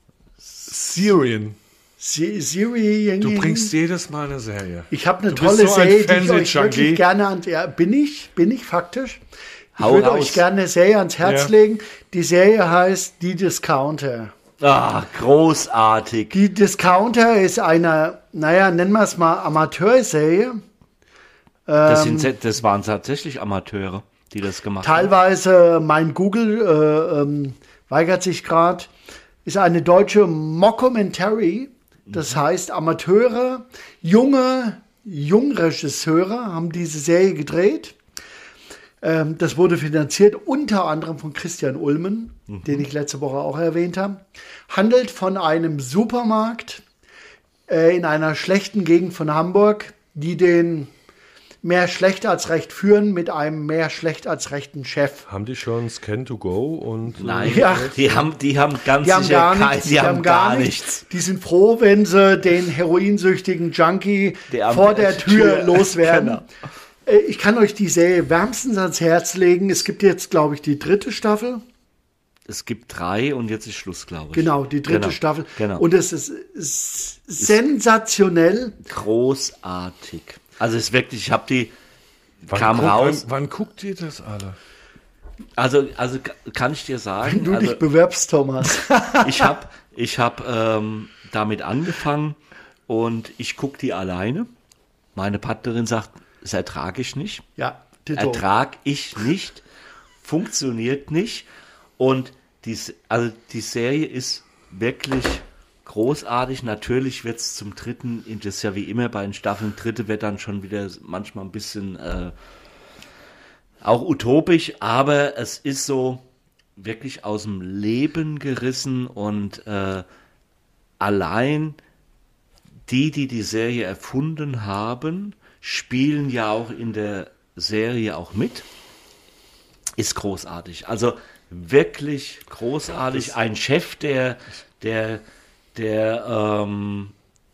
Serien. Si- Siri, Du bringst jedes Mal eine Serie. Ich habe eine Du bist tolle so ein Serie, die ich euch Fernsehjunkie. wirklich gerne an. Ja, bin ich, bin ich faktisch. Ich Hau würde raus. euch gerne eine Serie ans Herz Ja. legen. Die Serie heißt Die Discounter. Ah, großartig. Die Discounter ist eine, naja, nennen wir es mal Amateurserie. Das, Ähm, sind, das waren tatsächlich Amateure, die das gemacht haben. Teilweise mein Google äh, ähm, weigert sich gerade. Ist eine deutsche Mockumentary. Das heißt, Amateure, junge Jungregisseure haben diese Serie gedreht. Ähm, das wurde finanziert unter anderem von Christian Ulmen, mhm. den ich letzte Woche auch erwähnt habe. Handelt von einem Supermarkt äh, in einer schlechten Gegend von Hamburg, die den mehr schlecht als recht führen mit einem mehr schlecht als rechten Chef. Haben die schon Scan to Go? Und Nein, ja. die, haben, die haben ganz die haben sicher gar kein, nichts. die, Die haben haben gar gar nichts. nichts. Die sind froh, wenn sie den heroinsüchtigen Junkie Der am- vor der Tür Tür- loswerden. Genau. Äh, Ich kann euch die Serie wärmstens ans Herz legen. Es gibt jetzt, glaube ich, die dritte Staffel. Es gibt drei und jetzt ist Schluss, glaube ich. Genau, die dritte Genau, Staffel. Genau. Und es ist, ist sensationell. Großartig. Also es ist wirklich, ich habe die, wann kam guckt, raus. Wann, wann guckt ihr das alle? Also, also kann ich dir sagen, Wenn du also, dich bewirbst, Thomas. ich habe ich hab, ähm, damit angefangen und ich gucke die alleine. Meine Partnerin sagt, das ertrage ich nicht. Ja, Tito. Ertrag ich nicht, funktioniert nicht. Und die, also die Serie ist wirklich großartig. Natürlich wird es zum dritten, das ist ja wie immer bei den Staffeln, dritte wird dann schon wieder manchmal ein bisschen äh, auch utopisch, aber es ist so wirklich aus dem Leben gerissen und äh, allein die, die die Serie erfunden haben, spielen ja auch in der Serie auch mit. Ist großartig. Also wirklich großartig. Ein Chef, der, der, der, ähm,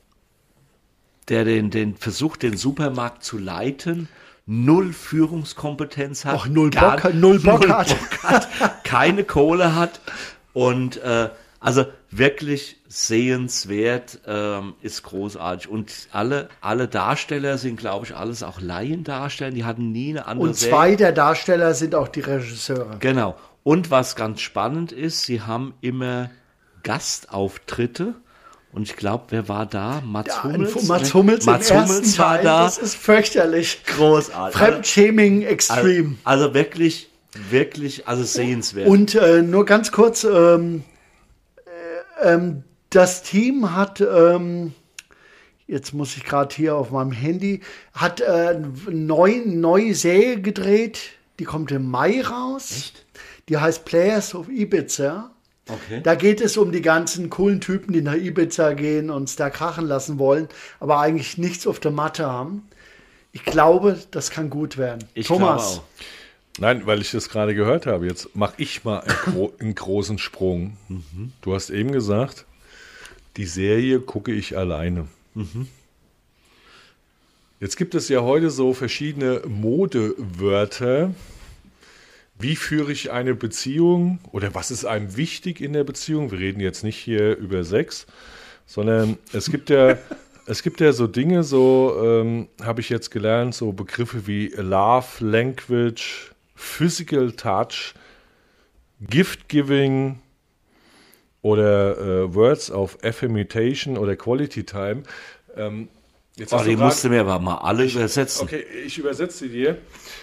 der den, den versucht, den Supermarkt zu leiten, null Führungskompetenz hat, Auch null gar- Bock, null Bock hat. Bock hat, keine Kohle hat und äh, also wirklich sehenswert, ähm, ist großartig. Und alle, alle Darsteller sind, glaube ich, alles auch Laiendarsteller, die hatten nie eine andere Und zwei der Darsteller sind auch die Regisseure. Genau. Und was ganz spannend ist, sie haben immer Gastauftritte. Und ich glaube, wer war da? Mats Ja, Hummels? Mats Hummels, Mats im Hummels ersten war Teil, da. das ist fürchterlich. Großartig. Fremdshaming Also, extrem. also wirklich, wirklich, also sehenswert. Und äh, nur ganz kurz, ähm, äh, ähm, das Team hat, ähm, jetzt muss ich gerade hier auf meinem Handy, hat äh, eine neu, neue Serie gedreht, die kommt im Mai raus. Echt? Die heißt Players of Ibiza. Okay. Da geht es um die ganzen coolen Typen, die nach Ibiza gehen und es da krachen lassen wollen, aber eigentlich nichts auf der Matte haben. Ich glaube, das kann gut werden. Ich Thomas, glaube Nein, weil ich das gerade gehört habe. Jetzt mache ich mal einen, gro einen großen Sprung. Mhm. Du hast eben gesagt, die Serie gucke ich alleine. Mhm. Jetzt gibt es ja heute so verschiedene Modewörter. Wie führe ich eine Beziehung oder was ist einem wichtig in der Beziehung? Wir reden jetzt nicht hier über Sex, sondern es gibt ja, es gibt ja so Dinge, so ähm, habe ich jetzt gelernt, so Begriffe wie Love, Language, Physical Touch, Gift Giving oder äh, Words of Affirmation oder Quality Time. Ähm, jetzt Oh, hast du die grad- musst du mir aber mal alle übersetzen. Okay, ich übersetze sie dir.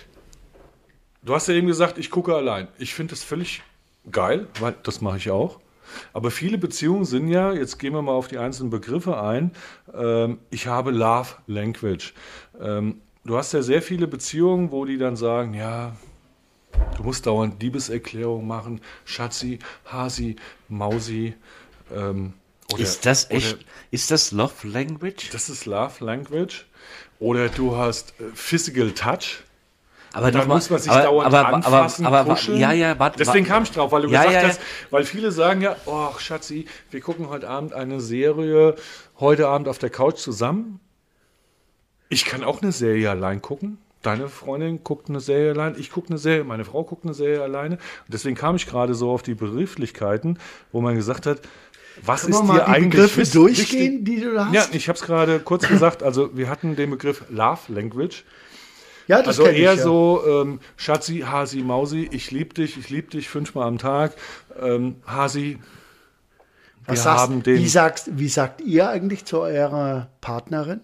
Du hast ja eben gesagt, ich gucke allein. Ich finde das völlig geil, weil das mache ich auch. Aber viele Beziehungen sind ja, jetzt gehen wir mal auf die einzelnen Begriffe ein, ähm, ich habe Love Language. Ähm, du hast ja sehr viele Beziehungen, wo die dann sagen, ja, du musst dauernd Liebeserklärung machen, Schatzi, Hasi, Mausi. Ähm, oder, Ist das echt, Oder, ist das Love Language? das ist Love Language. Oder du hast äh, Physical Touch. Aber Da doch mal- muss man sich aber, dauernd aber, anfassen, aber, aber, kuscheln. Ja, ja, warte. Deswegen kam ich drauf, weil du Ja, gesagt ja, ja. hast, weil viele sagen ja, oh Schatzi, wir gucken heute Abend eine Serie, heute Abend auf der Couch zusammen. Ich kann auch eine Serie allein gucken. Deine Freundin guckt eine Serie allein, ich gucke eine Serie, meine Frau guckt eine Serie alleine. Und deswegen kam ich gerade so auf die Begrifflichkeiten, wo man gesagt hat, was können wir ist mal dir die eigentlich Begriffe wichtig- durchgehen, die du da hast? Ja, ich habe es gerade kurz gesagt, also wir hatten den Begriff Love Language. Ja, das Also kenn ich, eher ja. so, ähm, Schatzi, Hasi, Mausi, ich liebe dich, ich liebe dich fünfmal am Tag. Ähm, Hasi, wir Was sagst, haben den... wie, sagst, wie sagt ihr eigentlich zu eurer Partnerin?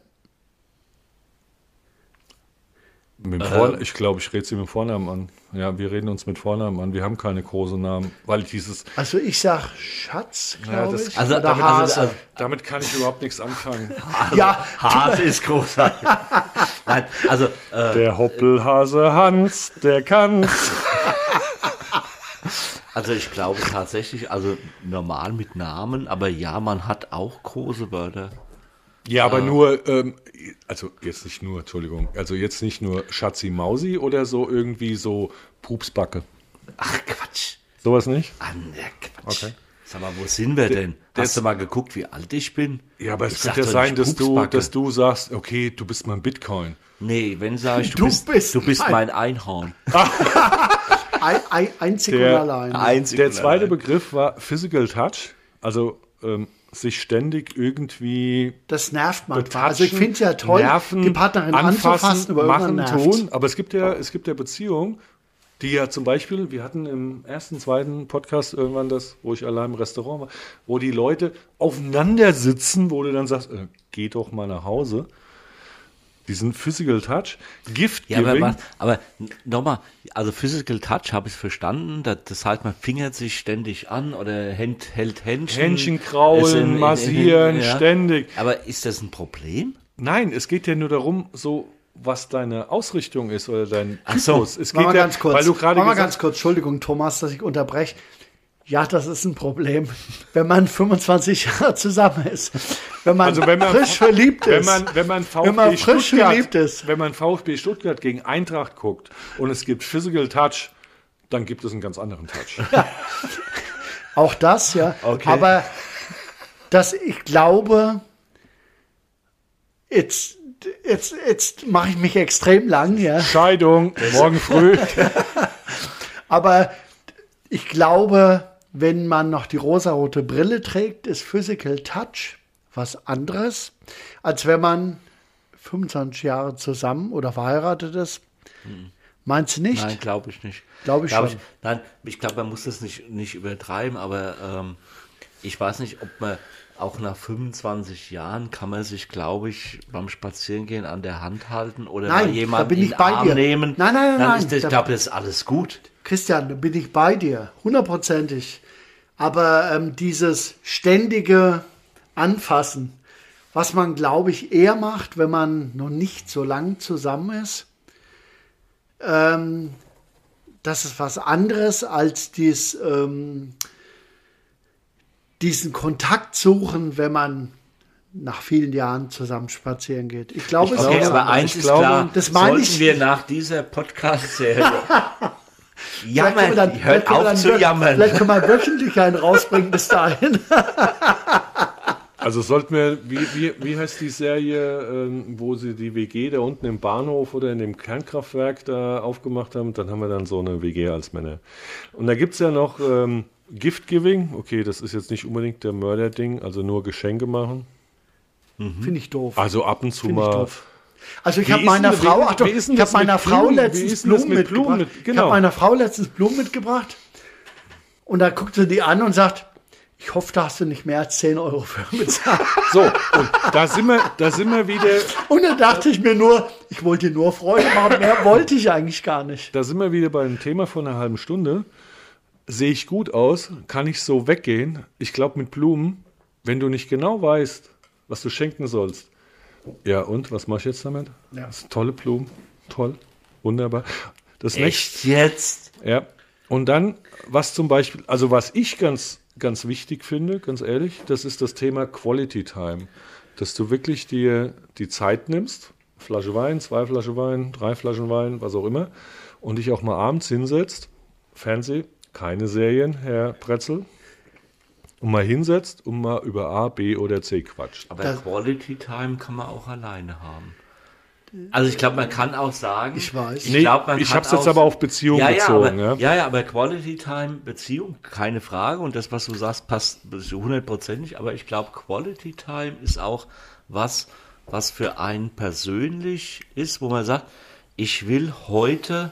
Mit dem Vor- ich glaube, ich rede sie mit dem Vornamen an. Ja, wir reden uns mit Vornamen an. Wir haben keine großen Namen, weil dieses... Also ich sag Schatz, Ja, glaube das- ich. Also, oder damit- Hase. also, also, Damit kann ich überhaupt nichts anfangen. ja, Hase ist großartig. Nein, also äh, Der Hoppelhase Hans, der kann's. Also ich glaube tatsächlich, also normal mit Namen, aber ja, man hat auch große Wörter. Ja, aber nur, ähm, also jetzt nicht nur, Entschuldigung, also jetzt nicht nur Schatzi Mausi oder so irgendwie so Pupsbacke. Ach Quatsch. Sowas nicht? Ah, ne, Quatsch. Okay. Sag mal, wo sind wir denn? das- Hast du mal geguckt, wie alt ich bin? Ja, aber Ich es sag könnte ja doch sein, nicht dass du, Pupsbacke. dass du sagst, okay, du bist mein Bitcoin. Nee, wenn sag ich, du, Du bist, bist du bist mein- mein Einhorn. Ein, ein, einzig und Der- allein. Einzig Der und zweite allein. Begriff war Physical Touch, also ähm, sich ständig irgendwie Das nervt manchmal. betatschen, Also ich finde es ja toll, nerven, die Partnerin anfassen, anzufassen, aber machen, irgendwann nervt. tun. Aber es gibt ja, es gibt ja Beziehungen, die ja zum Beispiel, wir hatten im ersten, zweiten Podcast irgendwann das, wo ich allein im Restaurant war, wo die Leute aufeinander sitzen, wo du dann sagst, äh, geh doch mal nach Hause. Diesen Physical Touch, Gift Ja, aber, Giving. was, aber nochmal, also Physical Touch habe ich verstanden, das, das heißt, man fingert sich ständig an oder hält, hält Händchen. Händchen ist kraulen, massieren, ständig. Aber ist das ein Problem? Nein, es geht ja nur darum, so was deine Ausrichtung ist oder dein Ach so. Typus. Es Mach geht mal ja, ganz kurz. weil du gerade Mach mal gesagt ganz kurz. Entschuldigung, Thomas, dass ich unterbreche. Ja, das ist ein Problem, wenn man fünfundzwanzig Jahre zusammen ist. Wenn man, Also wenn man- frisch verliebt ist. Wenn man, wenn man VfB Wenn man frisch Stuttgart, verliebt ist. wenn man VfB Stuttgart gegen Eintracht guckt und es gibt Physical Touch, dann gibt es einen ganz anderen Touch. Auch das, ja. Okay. Aber das, ich glaube, jetzt, jetzt, jetzt mache ich mich extrem lang, ja. Scheidung, morgen früh. Aber ich glaube, wenn man noch die rosarote Brille trägt, ist Physical Touch was anderes, als wenn man fünfundzwanzig Jahre zusammen oder verheiratet ist. Meinst du nicht? Nein, glaube ich nicht. Glaube ich Glaub schon. Nein, ich glaube, man muss das nicht, nicht übertreiben, aber ähm, ich weiß nicht, ob man auch nach fünfundzwanzig Jahren kann man sich, glaube ich, beim Spazierengehen an der Hand halten oder Nein, mal da jemanden bin in ich den bei Arm dir. nehmen. Nein, nein, nein, Dann nein. Ist das, Da- ich glaube, das ist alles gut. Christian, da bin ich bei dir, hundertprozentig. Aber ähm, dieses ständige Anfassen, was man, glaube ich, eher macht, wenn man noch nicht so lang zusammen ist, ähm, das ist was anderes als dies, ähm, diesen Kontakt suchen, wenn man nach vielen Jahren zusammen spazieren geht. Ich glaube, es Okay, ist aber anders. eins ich ist glaube, klar, das meine sollten ich- wir nach dieser Podcast-Serie Vielleicht können wir jammern, dann- hört vielleicht können wir auf dann zu wö- jammern. Vielleicht können wir wöchentlich einen rausbringen bis dahin. Also sollten wir, wie, wie, wie heißt die Serie, ähm, wo sie die W G da unten im Bahnhof oder in dem Kernkraftwerk da aufgemacht haben? Dann haben wir dann so eine W G als Männer. Und da gibt es ja noch ähm, Gift Giving. Okay, das ist jetzt nicht unbedingt der Mörder-Ding, also nur Geschenke machen. Finde ich doof. Also ab und zu Finde ich mal. doof. Also ich Wie habe ist meiner denn- Frau, wie- Achtung, wie ist denn ich das habe meiner mit Frau Blumen? Wie letztens ist denn das Blumen mit Blumen mitgebracht. mit- Ich genau. habe meiner Frau letztens Blumen mitgebracht und da guckte die an und sagt, ich hoffe, da hast du nicht mehr als zehn Euro für bezahlt. So, und da sind wir, da sind wir wieder, Und dann dachte ich mir nur, ich wollte dir nur Freude machen, mehr wollte ich eigentlich gar nicht. da sind wir wieder beim Thema von einer halben Stunde. Sehe ich gut aus? Kann ich so weggehen? Ich glaube mit Blumen, wenn du nicht genau weißt, was du schenken sollst. Ja, und was mache ich jetzt damit? Ja. Das sind tolle Blumen. Toll. Wunderbar. Das nächste. Echt jetzt? Ja. Und dann, was zum Beispiel, also was ich ganz, ganz wichtig finde, ganz ehrlich, das ist das Thema Quality Time. Dass du wirklich dir die Zeit nimmst, Flasche Wein, zwei Flaschen Wein, drei Flaschen Wein, was auch immer, und dich auch mal abends hinsetzt, Fernseh, keine Serien, Herr Pretzel, und mal hinsetzt und mal über A, B oder C quatscht. Aber Das- Quality Time kann man auch alleine haben. Also ich glaube, man kann auch sagen. Ich weiß. Ich, Nee, glaub, man ich kann habe es jetzt auch- aber auf Beziehung ja, ja, bezogen. aber, Ja, ja, ja, aber Quality Time Beziehung, keine Frage. Und das, was du sagst, passt hundertprozentig. Aber ich glaube, Quality Time ist auch was, was für einen persönlich ist, wo man sagt, ich will heute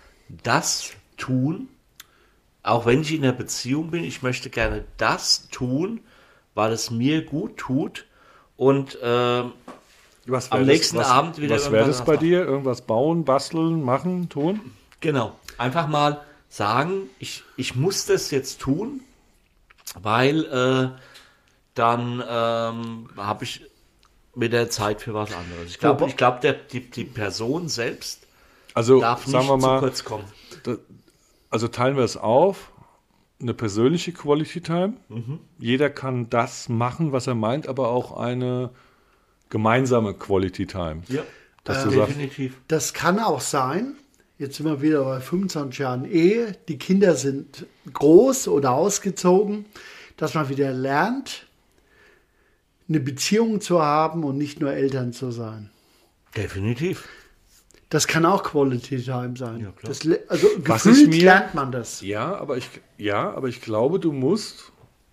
das tun, auch wenn ich in einer Beziehung bin, ich möchte gerne das tun, weil es mir gut tut. Und ähm, Was am wär nächsten was, Abend wieder Was wäre irgendwas das bei machen. dir? Irgendwas bauen, basteln, machen, tun? Genau. Einfach mal sagen, ich, ich muss das jetzt tun, weil äh, dann ähm, habe ich mit der Zeit für was anderes. Ich glaube, ich glaub, die, die Person selbst Also darf sagen nicht wir mal, zu kurz kommen. da, also teilen wir es auf. Eine persönliche Quality Time. Mhm. Jeder kann das machen, was er meint, aber auch eine gemeinsame Quality Time. Ja, dass äh, du sagst, definitiv. Das kann auch sein, jetzt sind wir wieder bei fünfundzwanzig Jahren Ehe, die Kinder sind groß oder ausgezogen, dass man wieder lernt, eine Beziehung zu haben und nicht nur Eltern zu sein. Definitiv. Das kann auch Quality Time sein. Ja, klar. Das, le- also Was gefühlt ich mir- lernt man das. ja, aber ich, ja, aber ich glaube, du musst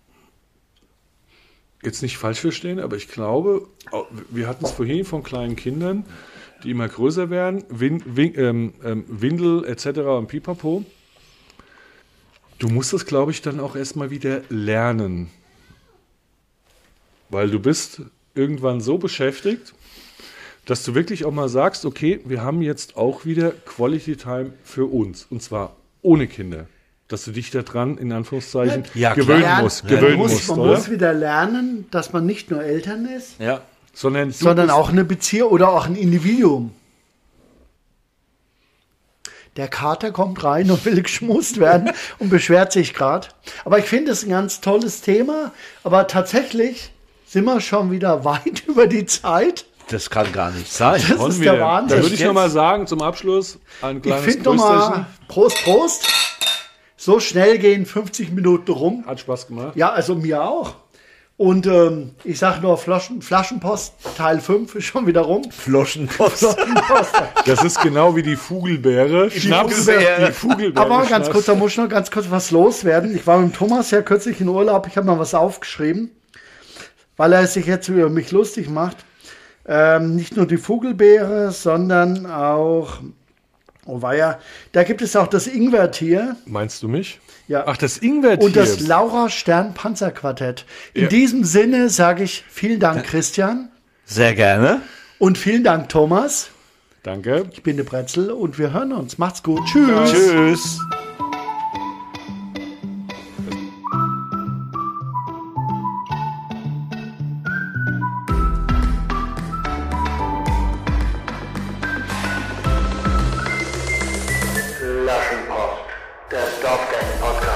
jetzt nicht falsch verstehen, aber ich glaube, au- wir hatten es vorhin von kleinen Kindern, die immer größer werden, Win, Win, ähm, ähm, Windel et cetera und Pipapo. Du musst das, glaube ich, dann auch erstmal wieder lernen. Weil du bist irgendwann so beschäftigt, dass du wirklich auch mal sagst, okay, wir haben jetzt auch wieder Quality Time für uns. Und zwar ohne Kinder. Dass du dich daran, in Anführungszeichen, Ja, klar. gewöhnen Lernen- musst. man Gewöhnen muss, musst, man oder? muss wieder lernen, dass man nicht nur Eltern ist, Ja. Sondern, du sondern bist- auch eine Beziehung oder auch ein Individuum. Der Kater kommt rein und will geschmust werden und beschwert sich gerade. Aber ich finde es ein ganz tolles Thema. Aber tatsächlich sind wir schon wieder weit über die Zeit. Das kann gar nicht sein. Das Schon ist wieder. der Wahnsinn. Dann würde ich Jetzt- nochmal sagen, zum Abschluss, ein Ich kleines finde nochmal, Prost, Prost. So schnell gehen fünfzig Minuten rum. Hat Spaß gemacht. Ja, also mir auch. Und ähm, ich sage nur, Flaschen, Flaschenpost, Teil fünf ist schon wieder rum. Floschenpost. Flaschenpost. Das ist genau wie die Fugelbeere. Schnaps, Fugelbeere. die Fugelbeere. Aber ganz Schnaps. kurz, da muss ich noch ganz kurz was loswerden. Ich war mit Thomas ja kürzlich in Urlaub. Ich habe mal was aufgeschrieben, weil er sich jetzt über mich lustig macht. Ähm, nicht nur die Vogelbeere, sondern auch, oh weia, da gibt es auch das Ingwertier. Meinst du mich? Ja. Ach, das Ingwertier. Und das Laura Stern Panzerquartett. In Ja. diesem Sinne sage ich vielen Dank, Christian. Sehr gerne. Und vielen Dank, Thomas. Danke. Ich bin der Bretzel und wir hören uns. Macht's gut. Tschüss. Tschüss. Flaschenpost, der Dorfgang Podcast.